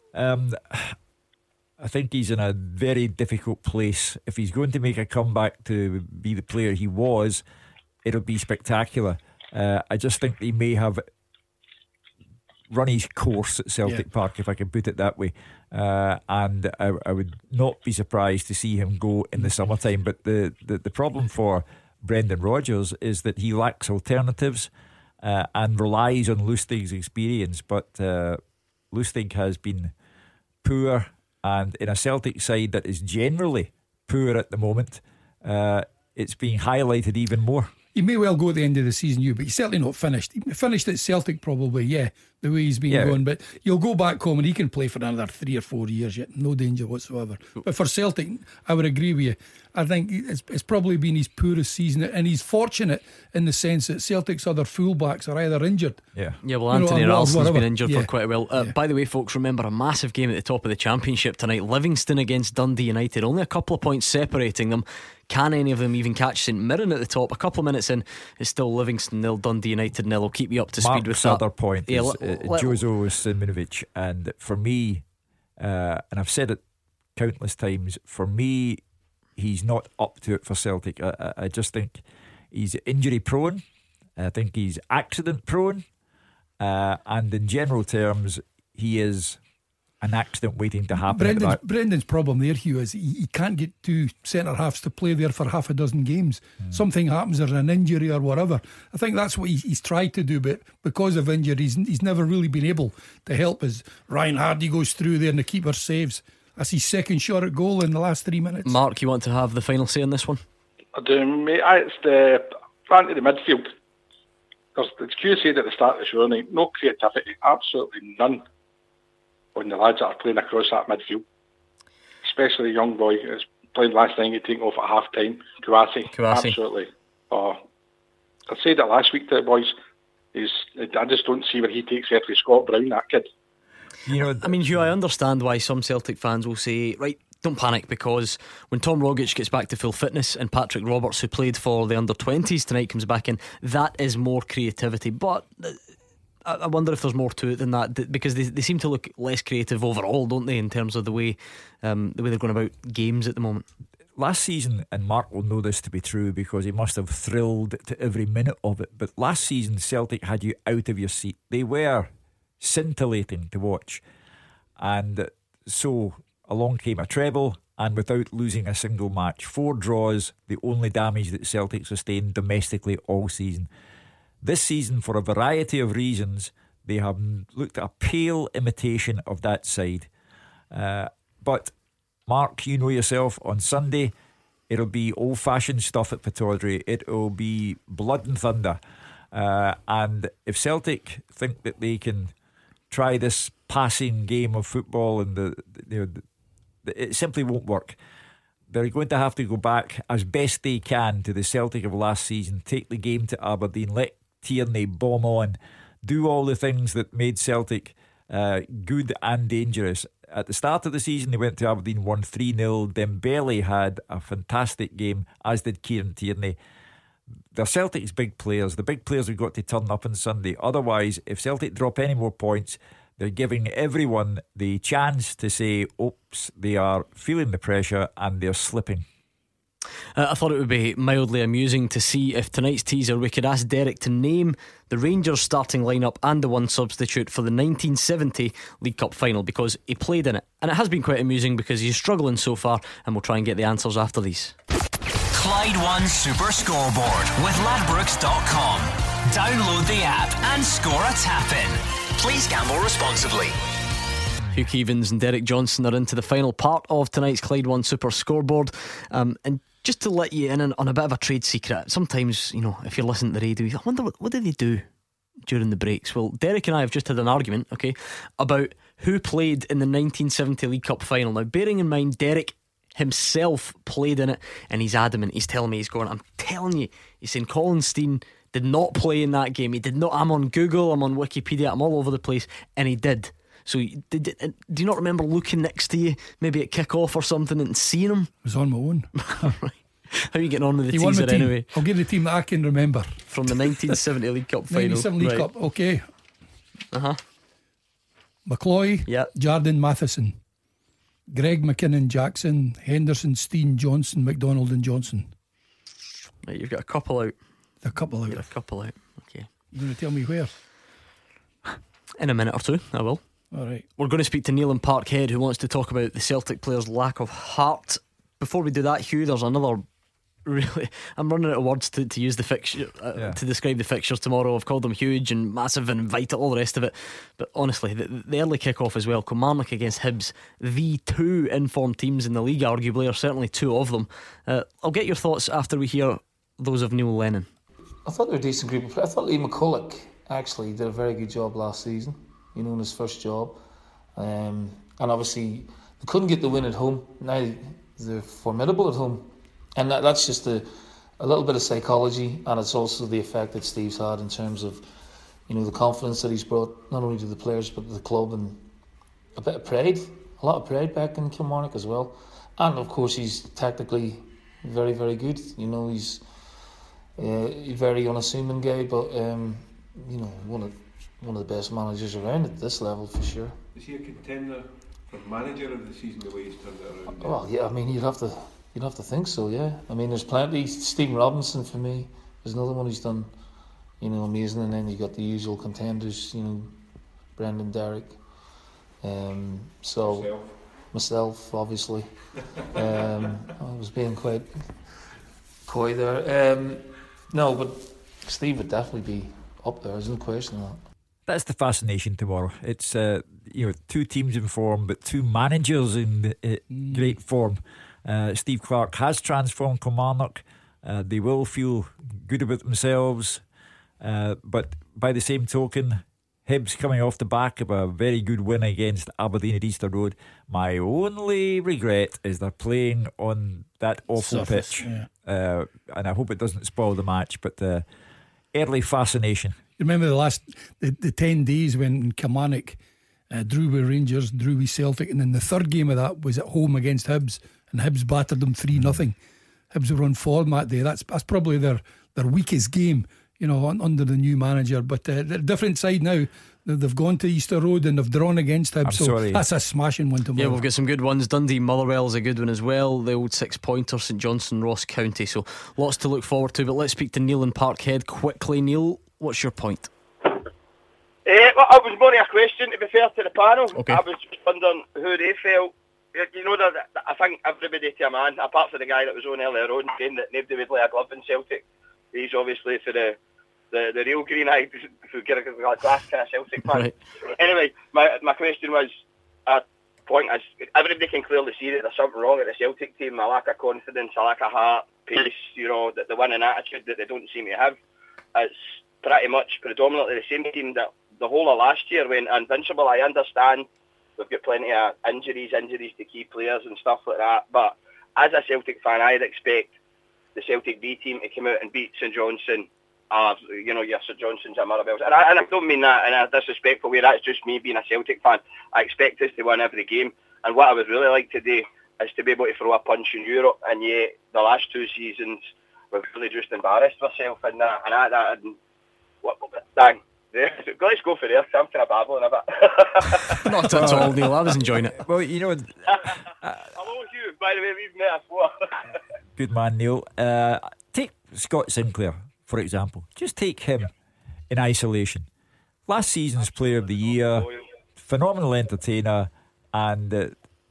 I think he's in a very difficult place. If he's going to make a comeback to be the player he was, it'll be spectacular. I just think he may have run his course at Celtic Park, if I can put it that way, and I would not be surprised to see him go in the summertime. But the problem for Brendan Rodgers is that he lacks alternatives and relies on Lustig's experience. But Lustig has been poor, and in a Celtic side that is generally poor at the moment, it's being highlighted even more. He may well go at the end of the season, but he's certainly not finished. He finished at Celtic probably, the way he's been going. But he'll go back home and he can play for another 3 or 4 years yet. No danger whatsoever. But for Celtic, I would agree with you. I think it's probably been his poorest season, and he's fortunate in the sense that Celtic's other fullbacks are either injured. Well, Anthony Ralston's been injured for quite a while. By the way, folks, remember a massive game at the top of the Championship tonight. Livingston against Dundee United. Only a couple of points separating them. Can any of them even catch St Mirren at the top? A couple of minutes in, it's still Livingston 0, Dundee United 0. I'll keep you up to speed with that. Other point is Jozo Simonovic, and for me, and I've said it countless times, for me, he's not up to it for Celtic. I just think he's injury prone. I think he's accident prone, and in general terms, he is an accident waiting to happen. Brendan's problem there, Hugh, is he can't get two centre halves to play there for half a dozen games. Something happens, there's an injury or whatever. I think that's what he's tried to do, but because of injuries, he's never really been able to help. As Ryan Hardy goes through there and the keeper saves. That's his second shot at goal in the last 3 minutes. Mark, you want to have the final say on this one? I do, mate. It's the front of the midfield. As Q said at the start of the show, no creativity, absolutely none on the lads that are playing across that midfield. Especially the young boy who's playing last night, taking off at half time. Kouassi. Absolutely. I said it last week to the boys. I just don't see where he takes after Scott Brown, that kid. I mean, Hugh, I understand why some Celtic fans will say, right, don't panic, because when Tom Rogic gets back to full fitness and Patrick Roberts, who played for the under-20s tonight, comes back in, that is more creativity. But I wonder if there's more to it than that, because they seem to look less creative overall, don't they, in terms of the way they're going about games at the moment. Last season, and Mark will know this to be true because he must have thrilled to every minute of it, but last season Celtic had you out of your seat. They were scintillating to watch, and so along came a treble, and without losing a single match, 4 draws, the only damage that Celtic sustained domestically all season. This season, for a variety of reasons, they have looked at a pale imitation of that side. But Mark, you know yourself, on Sunday it'll be old-fashioned stuff at Pittodrie. It'll be blood and thunder, and if Celtic think that they can try this passing game of football, and it simply won't work. They're going to have to go back as best they can to the Celtic of last season, take the game to Aberdeen, let Tierney bomb on, do all the things that made Celtic good and dangerous. At the start of the season, they went to Aberdeen, won 3-0. Dembele had a fantastic game, as did Kieran Tierney. They're Celtic's big players. The big players have got to turn up on Sunday. Otherwise, if Celtic drop any more points, they're giving everyone the chance to say, oops, they are feeling the pressure and they're slipping. I thought it would be mildly amusing to see if tonight's teaser we could ask Derek to name the Rangers starting lineup and the one substitute for the 1970 League Cup final, because he played in it, and it has been quite amusing because he's struggling so far, and we'll try and get the answers after these. Clyde One Super Scoreboard with Ladbrokes.com. Download the app and score a tap-in. Please gamble responsibly. Hugh Keevins and Derek Johnson are into the final part of tonight's Clyde One Super Scoreboard, and just to let you in on a bit of a trade secret, sometimes, if you're listening to the radio, I wonder what do they do during the breaks. Well, Derek and I have just had an argument, about who played in the 1970 League Cup final. Now, bearing in mind Derek himself played in it, and he's adamant. He's telling me, I'm telling you, he's saying Colin Steen did not play in that game. He did not. I'm on Google, I'm on Wikipedia, I'm all over the place, and he did. So do you not remember looking next to you, maybe at kick-off or something, and seeing him? I was on my own. Right. How are you getting on with the he teaser won my team. anyway? I'll give the team that I can remember from the 1970 League Cup final. 1970 League Cup, okay. McCloy, Jardine Matheson, Greg McKinnon Jackson, Henderson, Steen, Johnson, McDonald and Johnson. Right, you've got a couple out. A couple out. Okay. You're going to tell me where? In a minute or two, I will. Alright. We're going to speak to Neil in Parkhead, who wants to talk about the Celtic players' lack of heart. Before we do that, Hugh, there's another really, I'm running out of words to use the fixture to describe the fixtures tomorrow. I've called them huge and massive and vital, all the rest of it. But honestly, the early kick-off as well, Kilmarnock against Hibs, the two informed teams in the league, arguably, or certainly two of them. I'll get your thoughts after we hear those of Neil Lennon. I thought they were a decent group of players. I thought Lee McCulloch actually did a very good job last season, in his first job. And obviously they couldn't get the win at home. Now they're formidable at home, and that's just a little bit of psychology, and it's also the effect that Steve's had in terms of the confidence that he's brought not only to the players but to the club, and a bit of pride, a lot of pride back in Kilmarnock as well. And of course he's tactically very, very good. He's a very unassuming guy, but one of the best managers around at this level for sure. Is he a contender for manager of the season the way he's turned it around? Well, yeah, I mean you'd have to think so, yeah. I mean there's plenty. Stephen Robinson for me is another one who's done, amazing, and then you've got the usual contenders, Brendan, Derek, So myself, obviously. I was being quite coy there. No, but Steve would definitely be up there. There's no question of that. That's the fascination tomorrow. It's two teams in form, but two managers in great form. Steve Clarke has transformed Kilmarnock. They will feel good about themselves, but by the same token, Hibs coming off the back of a very good win against Aberdeen at Easter Road. My only regret is they're playing on that awful pitch, and I hope it doesn't spoil the match. But the early fascination. Remember the 10 days when Kilmarnock drew with Rangers, drew with Celtic, and then the third game of that was at home against Hibs, and Hibs battered them 3-0. Hibs were on form that day. That's probably their weakest game, under the new manager. But they're a different side now. They've gone to Easter Road and they've drawn against Hibs. That's a smashing one tomorrow. Yeah, we've got some good ones. Dundee Motherwell is a good one as well. The old 6-pointer, St Johnstone, Ross County. So lots to look forward to. But let's speak to Neil in Parkhead quickly. Neil, what's your point? Well, I was more of a question, to be fair to the panel. Okay. I was just wondering who they felt. I think everybody to a man, apart from the guy that was on earlier on saying that nobody would lay a glove in Celtic. He's obviously for the real green-eyed, who get a glass kind of Celtic fan. Right. Anyway, my question was, point is, everybody can clearly see that there's something wrong at the Celtic team. A lack of confidence, a lack of heart, pace, the winning attitude that they don't seem to have. It's pretty much predominantly the same team that the whole of last year went invincible. I understand we've got plenty of injuries to key players and stuff like that, but as a Celtic fan, I'd expect the Celtic B team to come out and beat St Johnstone, your St Johnstones and Motherwells. And I don't mean that in a disrespectful way, that's just me being a Celtic fan. I expect us to win every game, and what I would really like today is to be able to throw a punch in Europe, and yet the last 2 seasons we've really just embarrassed ourselves in that, dang. Let's go for this. I'm kind of babbling a bit. Not at all, Neil. I was enjoying it. Well, hello, Hugh. By the way, we've met before. Good man, Neil. Take Scott Sinclair, for example. Just take him in isolation. Last season's Player of the Year, phenomenal entertainer, and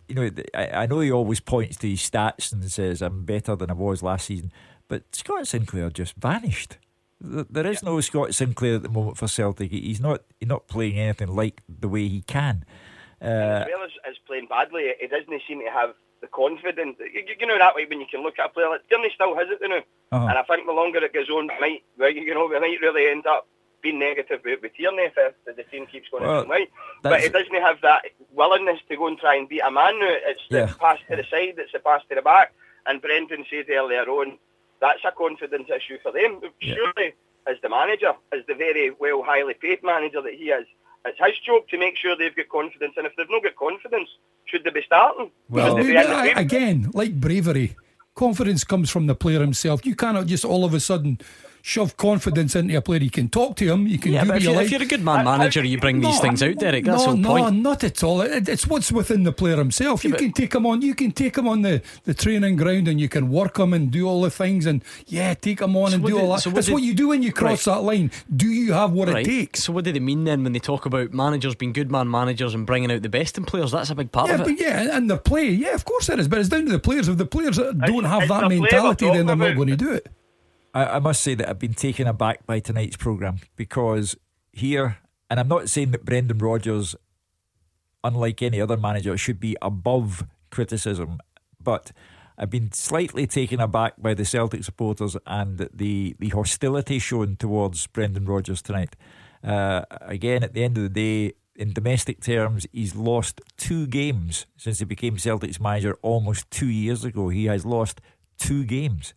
I know he always points to his stats and says I'm better than I was last season, but Scott Sinclair just vanished. There is no Scott Sinclair at the moment for Celtic. He's not playing anything like the way he can. As well as playing badly, he doesn't seem to have the confidence. That way when you can look at a player, like Tierney still has it now. And I think the longer it goes on, we might really end up being negative with Tierney if the team keeps going the same way. But he doesn't have that willingness to go and try and beat a man now. It's the pass to the side, it's the pass to the back. And Brendan said earlier on, that's a confidence issue for them. Surely, as the manager, as the very well, highly paid manager that he is, it's his job to make sure they've got confidence. And if they've not got confidence, should they be starting? Well, again, like bravery, confidence comes from the player himself. You cannot just all of a sudden shove confidence into a player. You can talk to him, you can do what you like. If you're a good man manager, you bring these things out, Derek. That's the whole point. Not at all. It's what's within the player himself. You can take him on. You can take him on the training ground, and you can work him and do all the things, and take him on and do all that. That's what you do when you cross that line. Do you have what it takes? So what do they mean then when they talk about managers being good man managers and bringing out the best in players? That's a big part of it. And their play, of course it is. But it's down to the players. If the players don't have that mentality, then they're not going to do it. I must say that I've been taken aback by tonight's programme, because here, and I'm not saying that Brendan Rodgers, unlike any other manager, should be above criticism, but I've been slightly taken aback by the Celtic supporters and the hostility shown towards Brendan Rodgers tonight. Again, at the end of the day, in domestic terms, he's lost 2 games since he became Celtic's manager almost 2 years ago. He has lost 2 games.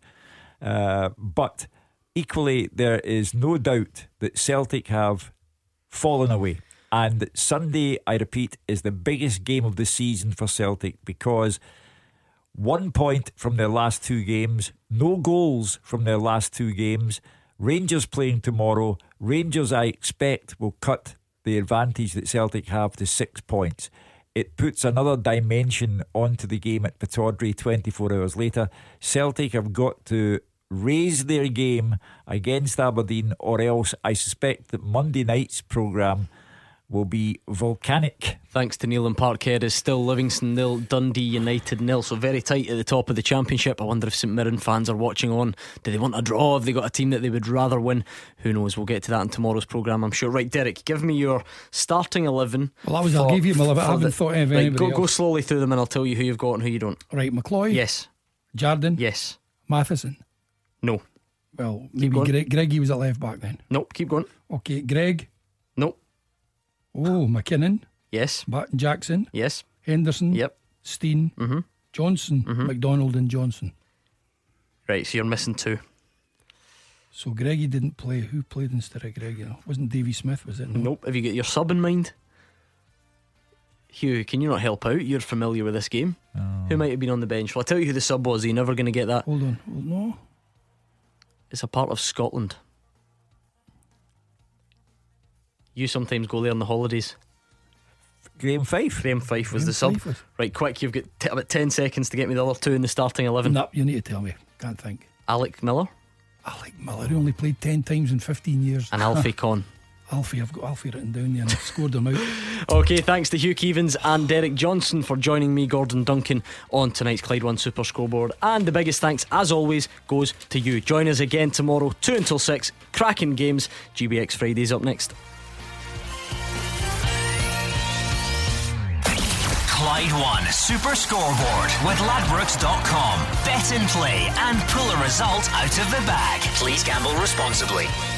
But equally, there is no doubt that Celtic have fallen away, and Sunday, I repeat, is the biggest game of the season for Celtic, because 1 point from their last 2 games, no goals from their last 2 games. Rangers playing tomorrow. Rangers, I expect, will cut the advantage that Celtic have to 6 points. It puts another dimension onto the game at Pittodrie 24 hours later. Celtic have got to raise their game against Aberdeen, or else I suspect that Monday night's programme will be volcanic. Thanks to Neil and Parkhead is still Livingston 0, Dundee United 0. So very tight at the top of the Championship. I wonder if St Mirren fans are watching on. Do they want a draw? Have they got a team that they would rather win? Who knows? We'll get to that in tomorrow's programme, I'm sure. Right, Derek, give me your starting 11. Well, I'll give you my 11. I haven't thought of anybody else. Go slowly through them and I'll tell you who you've got and who you don't. Right, McCloy? Yes. Jardine? Yes. Matheson? No. Well, maybe Greggy was at left back then. Nope, keep going. Okay, Greg? Nope. Oh, McKinnon? Yes. Barton Jackson? Yes. Henderson? Yep. Steen? Johnson? McDonald and Johnson. Right, so you're missing 2. So Greggy didn't play. Who played instead of Greggy? Wasn't Davy Smith, was it? Nope. Have you got your sub in mind? Hugh, can you not help out? You're familiar with this game. Who might have been on the bench? Well, I'll tell you who the sub was. You're never going to get that. Hold on. No. It's a part of Scotland. You sometimes go there on the holidays. Graham Fife. Graham Fife was the sub. Right, quick, you've got about 10 seconds to get me the other 2 in the starting 11. No, you need to tell me. Can't think. Alec Miller. Alec Miller, who only played 10 times in 15 years. And Alfie Conn. Alfie, I've got Alfie written down there and I've scored them out. Okay, thanks to Hugh Keevins and Derek Johnson for joining me, Gordon Duncan, on tonight's Clyde One Super Scoreboard. And the biggest thanks, as always, goes to you. Join us again tomorrow, 2 until 6. Cracking games. GBX Fridays up next. Clyde One Super Scoreboard with Ladbrokes.com. Bet and play and pull a result out of the bag. Please gamble responsibly.